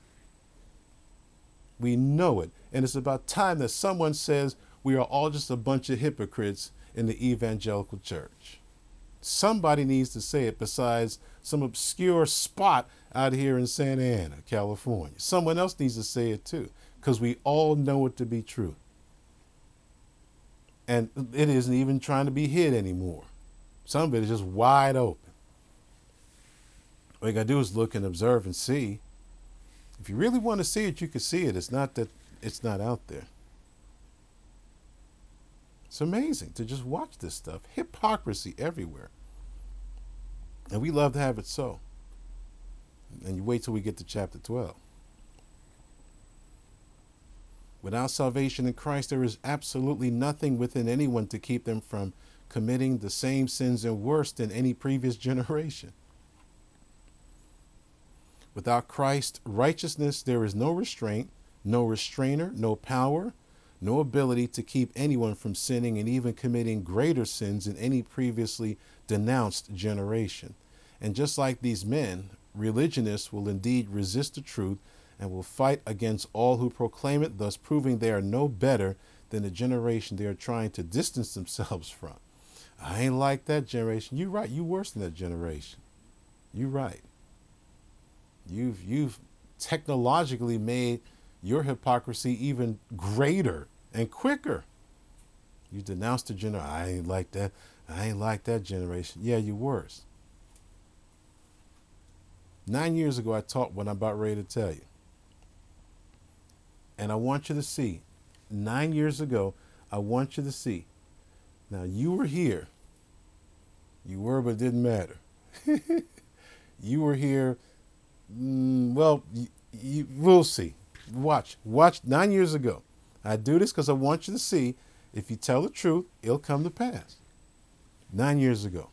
We know it. And it's about time that someone says we are all just a bunch of hypocrites in the evangelical church. Somebody needs to say it besides some obscure spot out here in Santa Ana, California. Someone else needs to say it too, because we all know it to be true. And it isn't even trying to be hid anymore. Some of it is just wide open. All you got to do is look and observe and see. If you really want to see it, you can see it. It's not that it's not out there. It's amazing to just watch this stuff. Hypocrisy everywhere. And we love to have it so. And you wait till we get to chapter 12. Without salvation in Christ, there is absolutely nothing within anyone to keep them from committing the same sins and worse than any previous generation. Without Christ's righteousness, there is no restraint, no restrainer, no power, no ability to keep anyone from sinning and even committing greater sins in any previously denounced generation. And just like these men, religionists will indeed resist the truth and will fight against all who proclaim it, thus proving they are no better than the generation they are trying to distance themselves from. I ain't like that generation. You're right. You worse than that generation. You're right. You've technologically made your hypocrisy even greater and quicker. You denounced the generation. I ain't like that. I ain't like that generation. Yeah, you're worse. 9 years ago, I taught what I'm about ready to tell you. And I want you to see, 9 years ago, I want you to see. Now, you were here. You were, but it didn't matter. You were here. Well, we'll see. Watch 9 years ago. I do this because I want you to see if you tell the truth, it'll come to pass. 9 years ago.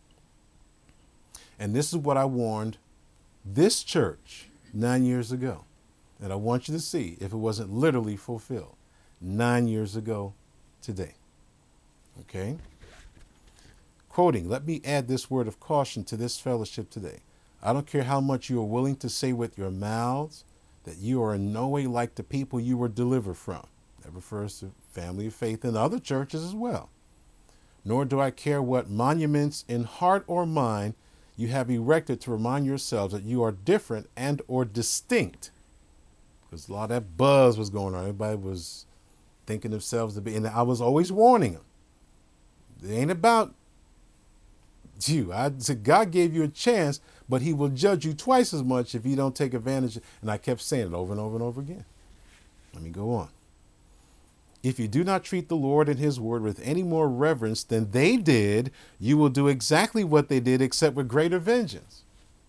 And this is what I warned this church 9 years ago. And I want you to see if it wasn't literally fulfilled 9 years ago today. Okay? Quoting, let me add this word of caution to this fellowship today. I don't care how much you are willing to say with your mouths that you are in no way like the people you were delivered from. That refers to Family of Faith and other churches as well. Nor do I care what monuments in heart or mind you have erected to remind yourselves that you are different and or distinct. Because a lot of that buzz was going on. Everybody was thinking themselves to be, and I was always warning them. It ain't about you. I said God gave you a chance, but he will judge you twice as much if you don't take advantage. And I kept saying it over and over and over again. Let me go on. If you do not treat the Lord and his word with any more reverence than they did, you will do exactly what they did, except with greater vengeance.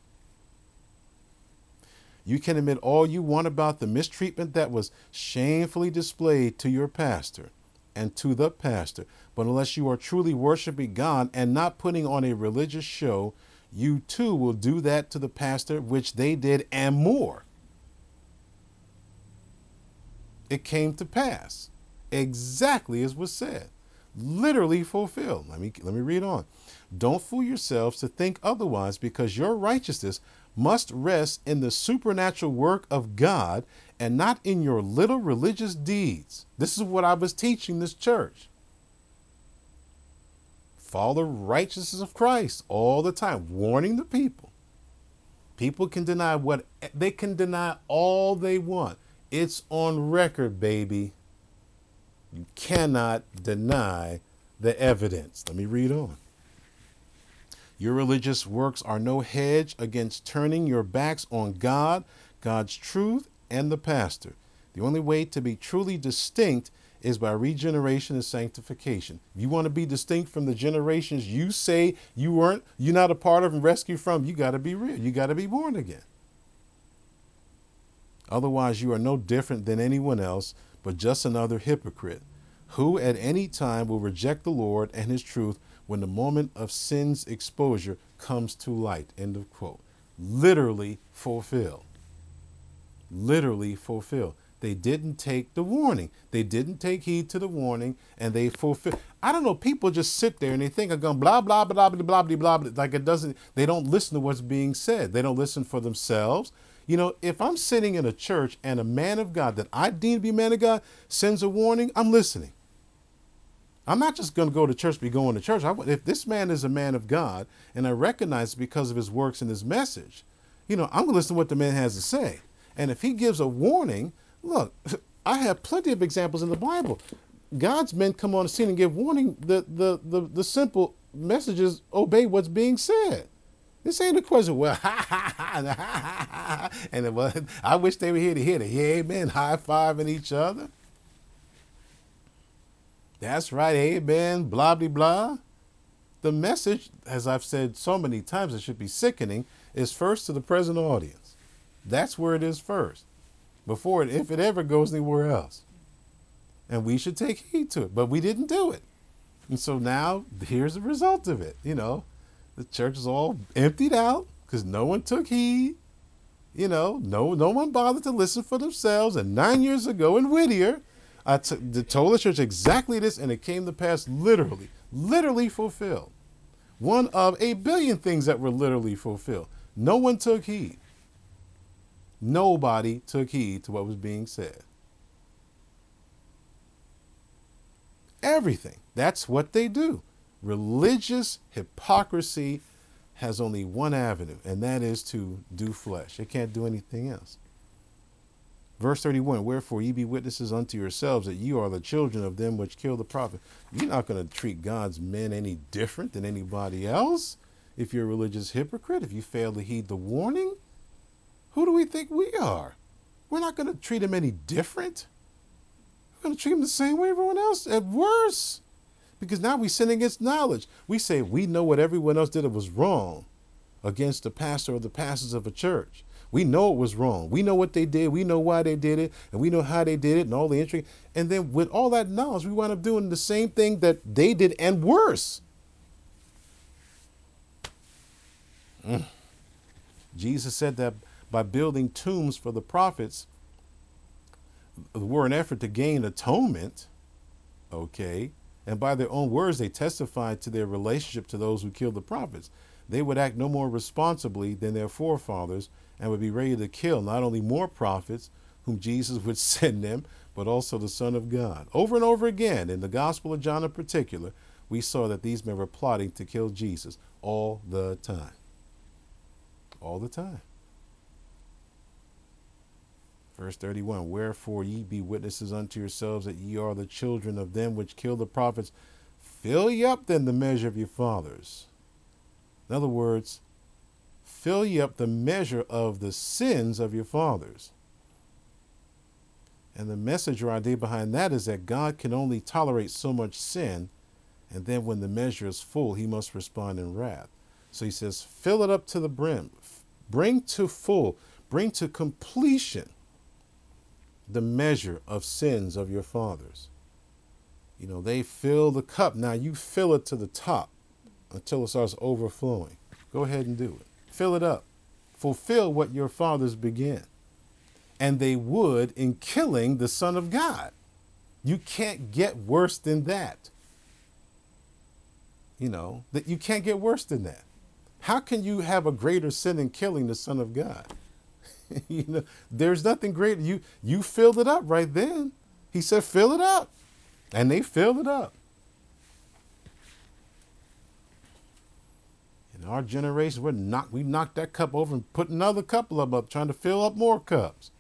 You can admit all you want about the mistreatment that was shamefully displayed to your pastor and to the pastor, but unless you are truly worshiping God and not putting on a religious show, you too will do that to the pastor, which they did, and more. It came to pass exactly as was said, literally fulfilled. Let me read on. Don't fool yourselves to think otherwise, because your righteousness must rest in the supernatural work of God and not in your little religious deeds. This is what I was teaching this church. Follow the righteousness of Christ all the time, warning the people. People can deny what they can deny all they want. It's on record, baby. You cannot deny the evidence. Let me read on. Your religious works are no hedge against turning your backs on God, God's truth, and the pastor. The only way to be truly distinct is by regeneration and sanctification. If you want to be distinct from the generations you say you're not a part of and rescued from, you got to be real. You got to be born again. Otherwise, you are no different than anyone else, but just another hypocrite who at any time will reject the Lord and his truth when the moment of sin's exposure comes to light. End of quote. Literally fulfilled. Literally fulfilled. They didn't take the warning. They didn't take heed to the warning, and they fulfill. I don't know. People just sit there and they think I'm going blah blah blah blah blah blah blah blah. Like it doesn't. They don't listen to what's being said. They don't listen for themselves. You know, if I'm sitting in a church and a man of God that I deem to be a man of God sends a warning, I'm listening. I'm not just going to go to church, be going to church. If this man is a man of God and I recognize it because of his works and his message, you know, I'm going to listen to what the man has to say. And if he gives a warning, look, I have plenty of examples in the Bible. God's men come on the scene and give warning. The simple message is obey what's being said. This ain't a question, well, ha, ha, ha, ha, ha, ha, and it was, I wish they were here to hear the amen, high-fiving each other. That's right, amen, blah, blah, blah. The message, as I've said so many times, it should be sickening, is first to the present audience. That's where it is first, before it, if it ever goes anywhere else. And we should take heed to it, but we didn't do it. And so now, here's the result of it. You know, the church is all emptied out because no one took heed. You know, no one bothered to listen for themselves. And 9 years ago in Whittier, I told the church exactly this, and it came to pass literally fulfilled. One of a billion things that were literally fulfilled. No one took heed. Nobody took heed to what was being said. Everything. That's what they do. Religious hypocrisy has only one avenue, and that is to do flesh. It can't do anything else. Verse 31, wherefore ye be witnesses unto yourselves that you are the children of them which kill the prophet. You're not going to treat God's men any different than anybody else if you're a religious hypocrite, if you fail to heed the warning. Who do we think we are? We're not going to treat them any different. We're going to treat them the same way everyone else, at worse. Because now we sin against knowledge. We say we know what everyone else did that was wrong against the pastor or the pastors of a church. We know it was wrong. We know what they did. We know why they did it. And we know how they did it and all the intrigue. And then with all that knowledge, we wind up doing the same thing that they did and worse. Jesus said that by building tombs for the prophets were an effort to gain atonement. Okay. And by their own words, they testified to their relationship to those who killed the prophets. They would act no more responsibly than their forefathers and would be ready to kill not only more prophets whom Jesus would send them, but also the Son of God. Over and over again, in the Gospel of John in particular, we saw that these men were plotting to kill Jesus all the time. All the time. Verse 31, wherefore ye be witnesses unto yourselves that ye are the children of them which kill the prophets. Fill ye up then the measure of your fathers. In other words, fill ye up the measure of the sins of your fathers. And the message or idea behind that is that God can only tolerate so much sin, and then when the measure is full, he must respond in wrath. So he says, fill it up to the brim. Bring to full, bring to completion the measure of sins of your fathers. You know, they fill the cup. Now you fill it to the top until it starts overflowing. Go ahead and do it. Fill it up. Fulfill what your fathers began. And they would in killing the Son of God. You can't get worse than that. You know, that you can't get worse than that. How can you have a greater sin than killing the Son of God? You know, there's nothing greater. You filled it up right then. He said, fill it up. And they filled it up. In our generation, we knocked that cup over and put another couple of them up, trying to fill up more cups.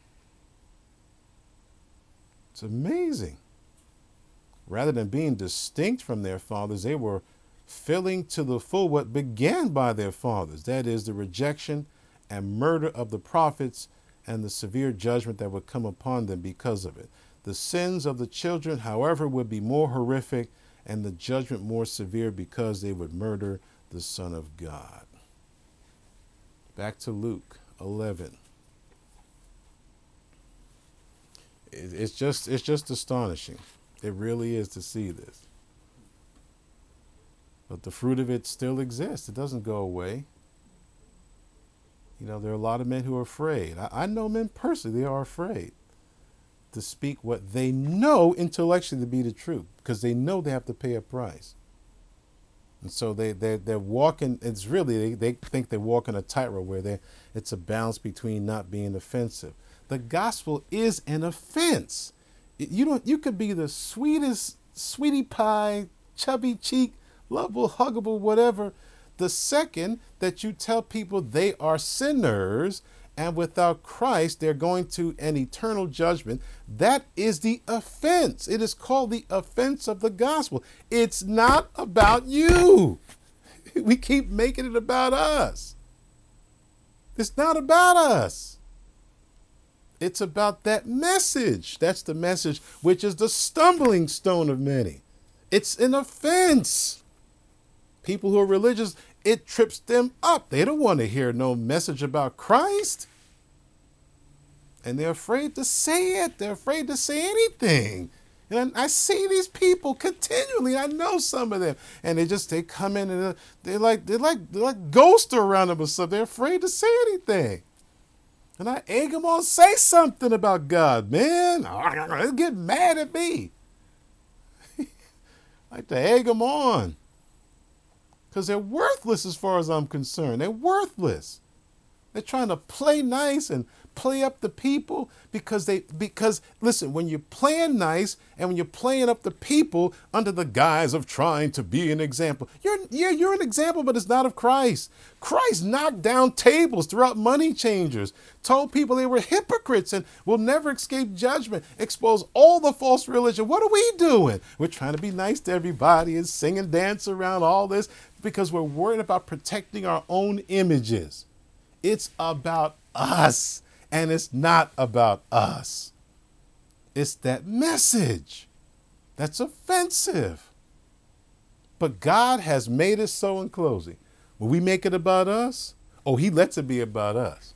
It's amazing. Rather than being distinct from their fathers, they were filling to the full what began by their fathers. That is the rejection and murder of the prophets and the severe judgment that would come upon them because of it. The sins of the children, however, would be more horrific and the judgment more severe because they would murder the Son of God. Back to Luke 11. It's just astonishing. It really is to see this. but the fruit of it still exists. It doesn't go away. There are a lot of men who are afraid. I know men personally, they are afraid to speak what they know intellectually to be the truth because they know they have to pay a price. And so they're walking. It's really they think they're walking a tightrope where it's a balance between not being offensive. The gospel is an offense. You could be the sweetest sweetie pie, chubby cheek, lovable, huggable, whatever. The second that you tell people they are sinners and without Christ they're going to an eternal judgment, that is the offense. It is called the offense of the gospel. It's not about you. We keep making it about us. It's not about us. It's about that message. That's the message, which is the stumbling stone of many. It's an offense. People who are religious, it trips them up. They don't want to hear no message about Christ. And they're afraid to say it. They're afraid to say anything. And I see these people continually. I know some of them. And they come in and they're like ghosts around them or something. They're afraid to say anything. And I egg them on, say something about God, man. They get mad at me. I like to egg them on. Because they're worthless as far as I'm concerned. They're worthless. They're trying to play nice and play up the people because listen, when you're playing nice and when you're playing up the people under the guise of trying to be an example, you're an example, but it's not of Christ. Christ knocked down tables throughout money changers, told people they were hypocrites and will never escape judgment, exposed all the false religion. What are we doing? We're trying to be nice to everybody and sing and dance around all this because we're worried about protecting our own images. It's about us, and it's not about us. It's that message that's offensive. But God has made it so in closing. When we make it about us, he lets it be about us.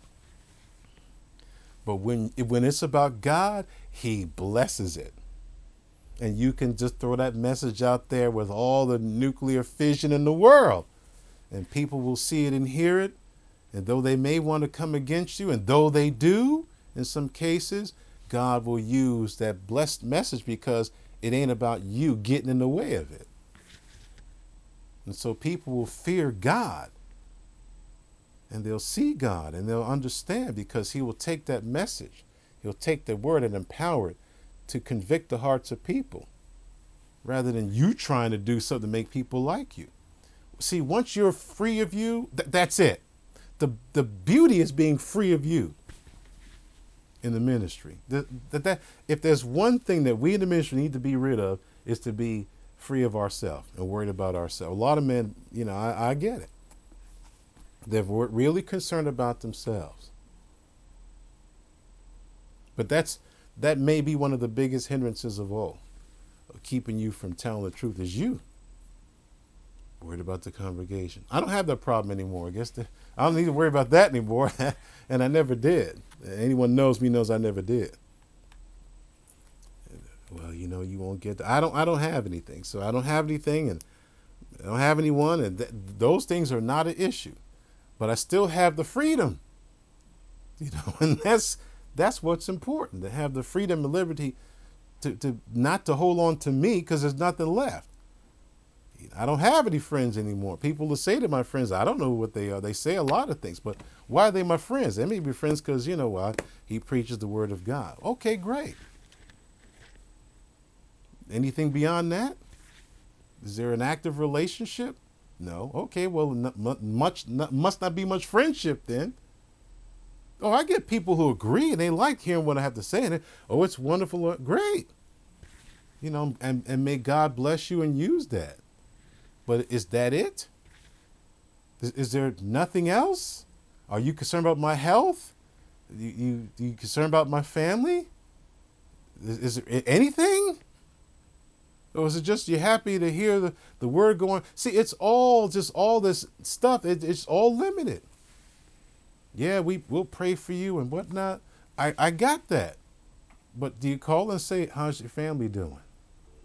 But when it's about God, he blesses it. And you can just throw that message out there with all the nuclear fission in the world. And people will see it and hear it. And though they may want to come against you, and though they do, in some cases, God will use that blessed message because it ain't about you getting in the way of it. And so people will fear God. And they'll see God and they'll understand because he will take that message. He'll take the word and empower it to convict the hearts of people rather than you trying to do something to make people like you. See, once you're free of you, that's it. The beauty is being free of you in the ministry. If there's one thing that we in the ministry need to be rid of, is to be free of ourselves and worried about ourselves. A lot of men, I get it. They're really concerned about themselves. But that may be one of the biggest hindrances of all, of keeping you from telling the truth, is you. Worried about the congregation. I don't have that problem anymore. I don't need to worry about that anymore. And I never did. Anyone knows me knows I never did. Well, you won't get that. I don't have anything. So I don't have anything and I don't have anyone. And those things are not an issue. But I still have the freedom. And that's what's important, to have the freedom and liberty to not to hold on to me because there's nothing left. I don't have any friends anymore. People will say to my friends, I don't know what they are. They say a lot of things, but why are they my friends? They may be friends because, he preaches the word of God. Okay, great. Anything beyond that? Is there an active relationship? No. Okay, well, must not be much friendship then. Oh, I get people who agree and they like hearing what I have to say. And it's wonderful. Great. And may God bless you and use that. But is that it? Is there nothing else? Are you concerned about my health? You concerned about my family? Is there anything? Or is it just you're happy to hear the word going? See, it's all just all this stuff. It's all limited. Yeah, we'll pray for you and whatnot. I got that. But do you call and say, how's your family doing?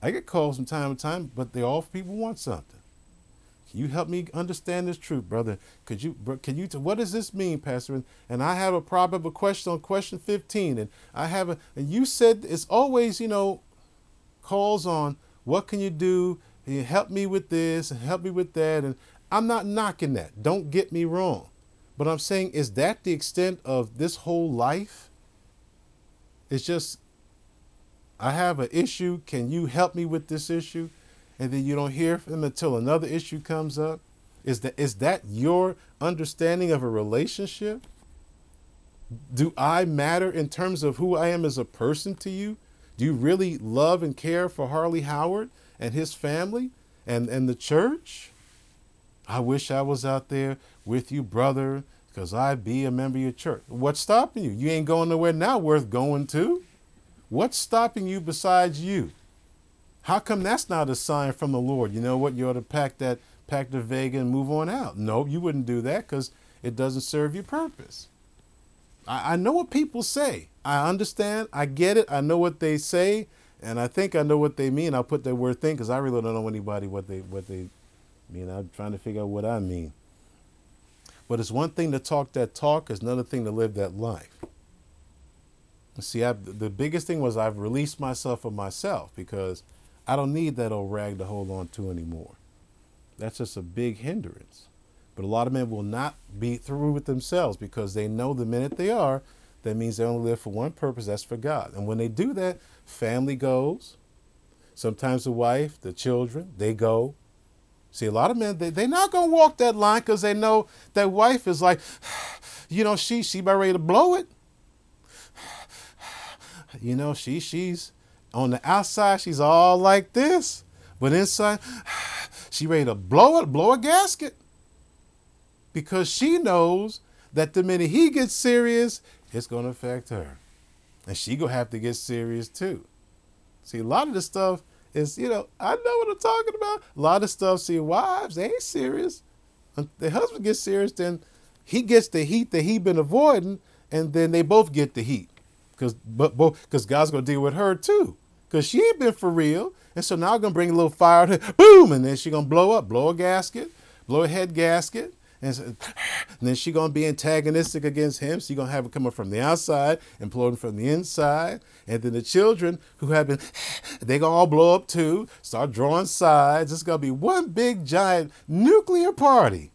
I get calls from time to time, but they all people want something. Can you help me understand this truth, brother? Can you, what does this mean, Pastor? And I have a problem, a question on question 15. And and you said it's always, calls on what can you do? You help me with this and help me with that. And I'm not knocking that. Don't get me wrong. But I'm saying, is that the extent of this whole life? It's just, I have an issue. Can you help me with this issue? And then you don't hear from them until another issue comes up. Is that your understanding of a relationship? Do I matter in terms of who I am as a person to you? Do you really love and care for Harley Howard and his family and the church? I wish I was out there with you, brother, because I'd be a member of your church. What's stopping you? You ain't going nowhere now worth going to. What's stopping you besides you? How come that's not a sign from the Lord? You know what? You ought to pack the Vega and move on out. No, you wouldn't do that because it doesn't serve your purpose. I know what people say. I understand. I get it. I know what they say. And I think I know what they mean. I'll put that word thing because I really don't know anybody what they mean. I'm trying to figure out what I mean. But it's one thing to talk that talk. It's another thing to live that life. See, the biggest thing was I've released myself of myself because I don't need that old rag to hold on to anymore. That's just a big hindrance. But a lot of men will not be through with themselves because they know the minute they are, that means they only live for one purpose, that's for God. And when they do that, family goes. Sometimes the wife, the children, they go. See, a lot of men, they're not going to walk that line because they know that wife is like, she about ready to blow it. She's on the outside, she's all like this. But inside, she ready to blow a gasket. Because she knows that the minute he gets serious, it's going to affect her. And she going to have to get serious too. See, a lot of this stuff is, I know what I'm talking about. A lot of stuff, see, wives, they ain't serious. The husband gets serious, then he gets the heat that he been avoiding, and then they both get the heat. Because God's going to deal with her too. Because she ain't been for real. And so now I'm going to bring a little fire to her. Boom! And then she going to blow a gasket, blow a head gasket. And then she's going to be antagonistic against him. She's going to have it coming from the outside, imploding from the inside. And then the children who have been, they're going to all blow up too, start drawing sides. It's going to be one big, giant nuclear party.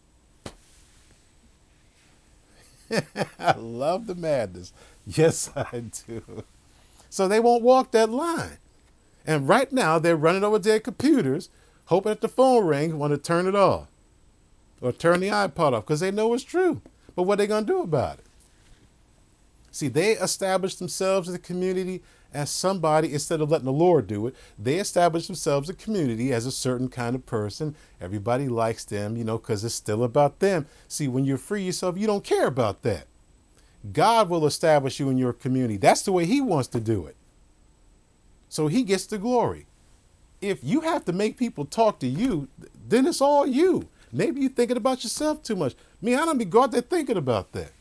I love the madness. Yes, I do. So they won't walk that line. And right now, they're running over their computers, hoping that the phone rings, want to turn it off. Or turn the iPod off because they know it's true. But what are they going to do about it? See, they established themselves as a community as somebody, instead of letting the Lord do it, they established themselves a community as a certain kind of person. Everybody likes them, because it's still about them. See, when you're free yourself, you don't care about that. God will establish you in your community. That's the way he wants to do it. So he gets the glory. If you have to make people talk to you, then it's all you. Maybe you're thinking about yourself too much. I don't be God there thinking about that.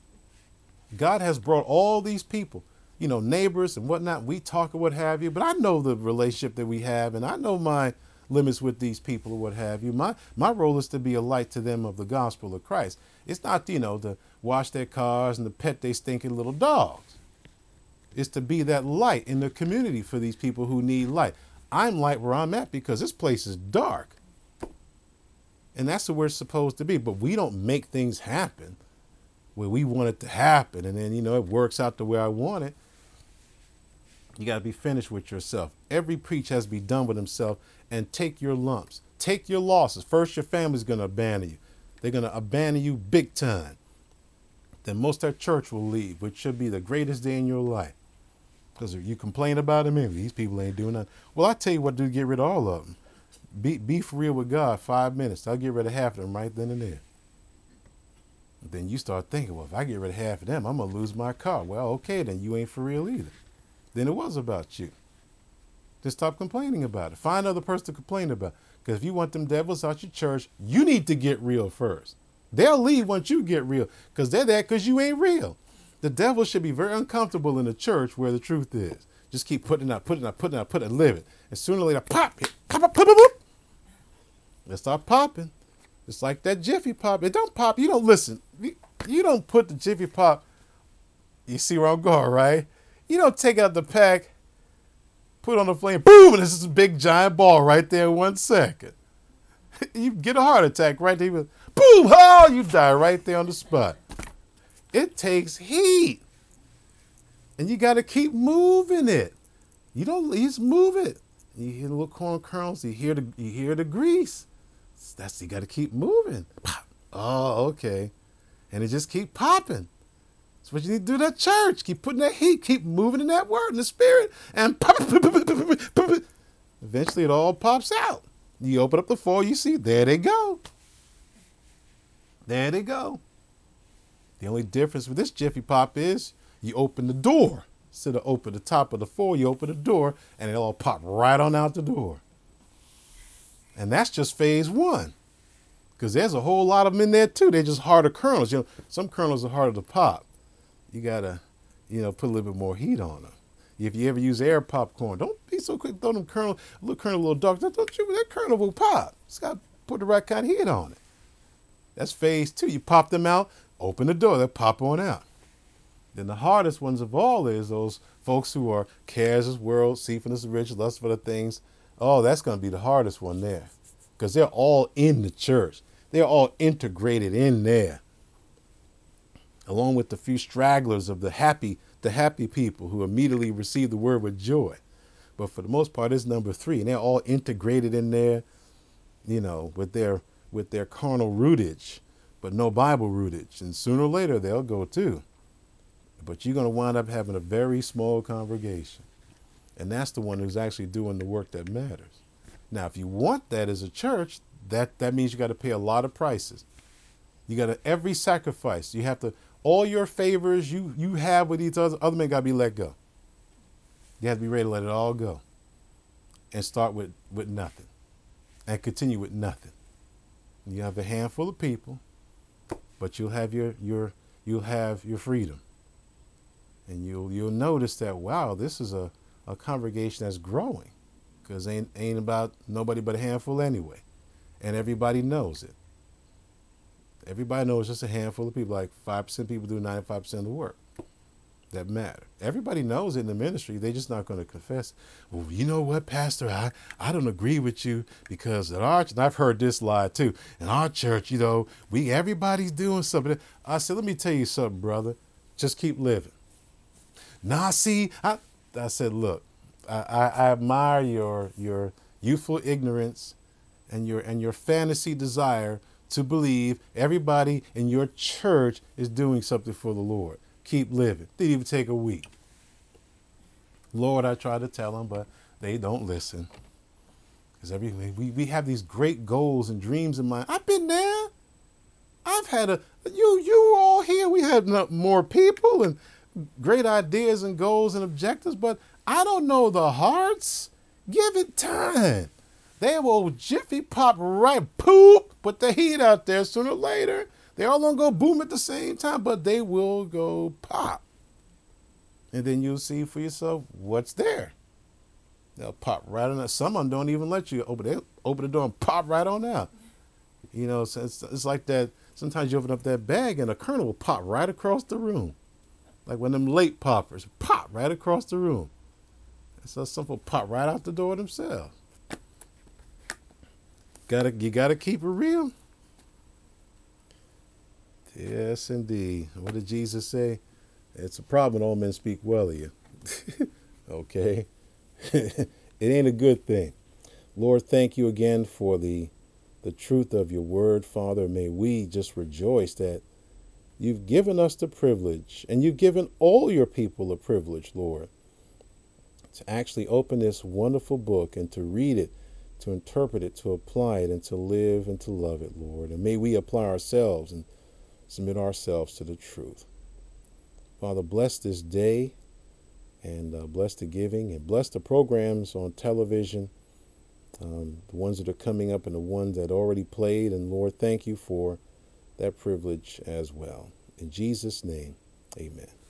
God has brought all these people, neighbors and whatnot. We talk or what have you, but I know the relationship that we have, and I know my limits with these people or what have you. My role is to be a light to them of the gospel of Christ. It's not, to wash their cars and to pet their stinking little dogs. It's to be that light in the community for these people who need light. I'm light where I'm at because this place is dark. And that's where it's supposed to be. But we don't make things happen where we want it to happen. And then, it works out the way I want it. You got to be finished with yourself. Every preach has to be done with himself, and take your lumps. Take your losses. First, your family's going to abandon you. They're going to abandon you big time. Then most of that church will leave, which should be the greatest day in your life. Because if you complain about them, these people ain't doing nothing. Well, I tell you what, dude, get rid of all of them. Be for real with God. 5 minutes. I'll get rid of half of them right then and there. Then you start thinking, well, if I get rid of half of them, I'm going to lose my car. Well, okay, then you ain't for real either. Then it was about you. Just stop complaining about it. Find another person to complain about. Because if you want them devils out your church, you need to get real first. They'll leave once you get real. Because they're there because you ain't real. The devil should be very uncomfortable in a church where the truth is. Just keep putting it out, putting it out, putting it out, putting it, live it. And sooner or later, pop, pop, pop, pop, pop, pop. It start popping. It's like that Jiffy Pop. It don't pop. You don't listen. You don't put the Jiffy Pop. You see where I'm going, right? You don't take out the pack, put on the flame, boom, and this is a big giant ball right there in 1 second. You get a heart attack right there. Boom, oh, you die right there on the spot. It takes heat. And you got to keep moving it. You just move it. You hear the little corn kernels. You hear the grease. You got to keep moving. Pop. Oh, okay. And it just keep popping. That's what you need to do at church. Keep putting that heat. Keep moving in that word, in the spirit. And pop, pop, pop, pop, pop, pop, pop. Eventually it all pops out. You open up the foil, you see, there they go. There they go. The only difference with this Jiffy Pop is you open the door. Instead of open the top of the foil, you open the door, and it all pop right on out the door. And that's just phase one. Because there's a whole lot of them in there, too. They're just harder kernels. Some kernels are harder to pop. You got to, put a little bit more heat on them. If you ever use air popcorn, don't be so quick to throw them kernel, a little dark. Don't you, that kernel will pop. It's got to put the right kind of heat on it. That's phase two. You pop them out, open the door, they'll pop on out. Then the hardest ones of all is those folks who are cares of world, deceitfulness of riches, lust for the things. Oh, that's going to be the hardest one there. Because they're all in the church. They're all integrated in there. Along with the few stragglers of the happy people who immediately receive the word with joy. But for the most part, it's number three. And they're all integrated in there, with their carnal rootage, but no Bible rootage. And sooner or later, they'll go too. But you're going to wind up having a very small congregation. And that's the one who's actually doing the work that matters. Now, if you want that as a church, that means you got to pay a lot of prices. You got to, every sacrifice, you have to, all your favors you have with each other men got to be let go. You have to be ready to let it all go. And start with nothing. And continue with nothing. You have a handful of people, but you'll have your freedom. And you'll notice that, wow, this is a congregation that's growing. Because ain't about nobody but a handful anyway. And everybody knows it. Everybody knows just a handful of people, like 5% of people do 95% of the work that matter. Everybody knows it in the ministry. They're just not going to confess. Well, you know what, Pastor, I don't agree with you because at our church, and I've heard this lie too, in our church, everybody's doing something. I said, let me tell you something, brother. Just keep living. Nah, see, I said, look, I admire your youthful ignorance and your fantasy desire to believe everybody in your church is doing something for the Lord. Keep living. Didn't even take a week. Lord, I try to tell them, but they don't listen. Because we have these great goals and dreams in mind. I've been there. I've had you all here. We had more people and great ideas and goals and objectives, but I don't know the hearts. Give it time. They will Jiffy Pop right, poop, put the heat out there sooner or later. They all gonna go boom at the same time, but they will go pop. And then you'll see for yourself what's there. They'll pop right on out. Some of them don't even let you open the door and pop right on out. So it's like that. Sometimes you open up that bag and a kernel will pop right across the room. Like one of them late poppers, pop right across the room. So some people pop right out the door themselves. You gotta keep it real. Yes, indeed. What did Jesus say? It's a problem when all men speak well of you. Okay. It ain't a good thing. Lord, thank you again for the truth of your word, Father. May we just rejoice that you've given us the privilege, and you've given all your people a privilege, Lord, to actually open this wonderful book and to read it, to interpret it, to apply it, and to live and to love it, Lord. And may we apply ourselves and submit ourselves to the truth. Father, bless this day and bless the giving and bless the programs on television, the ones that are coming up and the ones that already played. And Lord, thank you for that privilege as well. In Jesus' name, amen.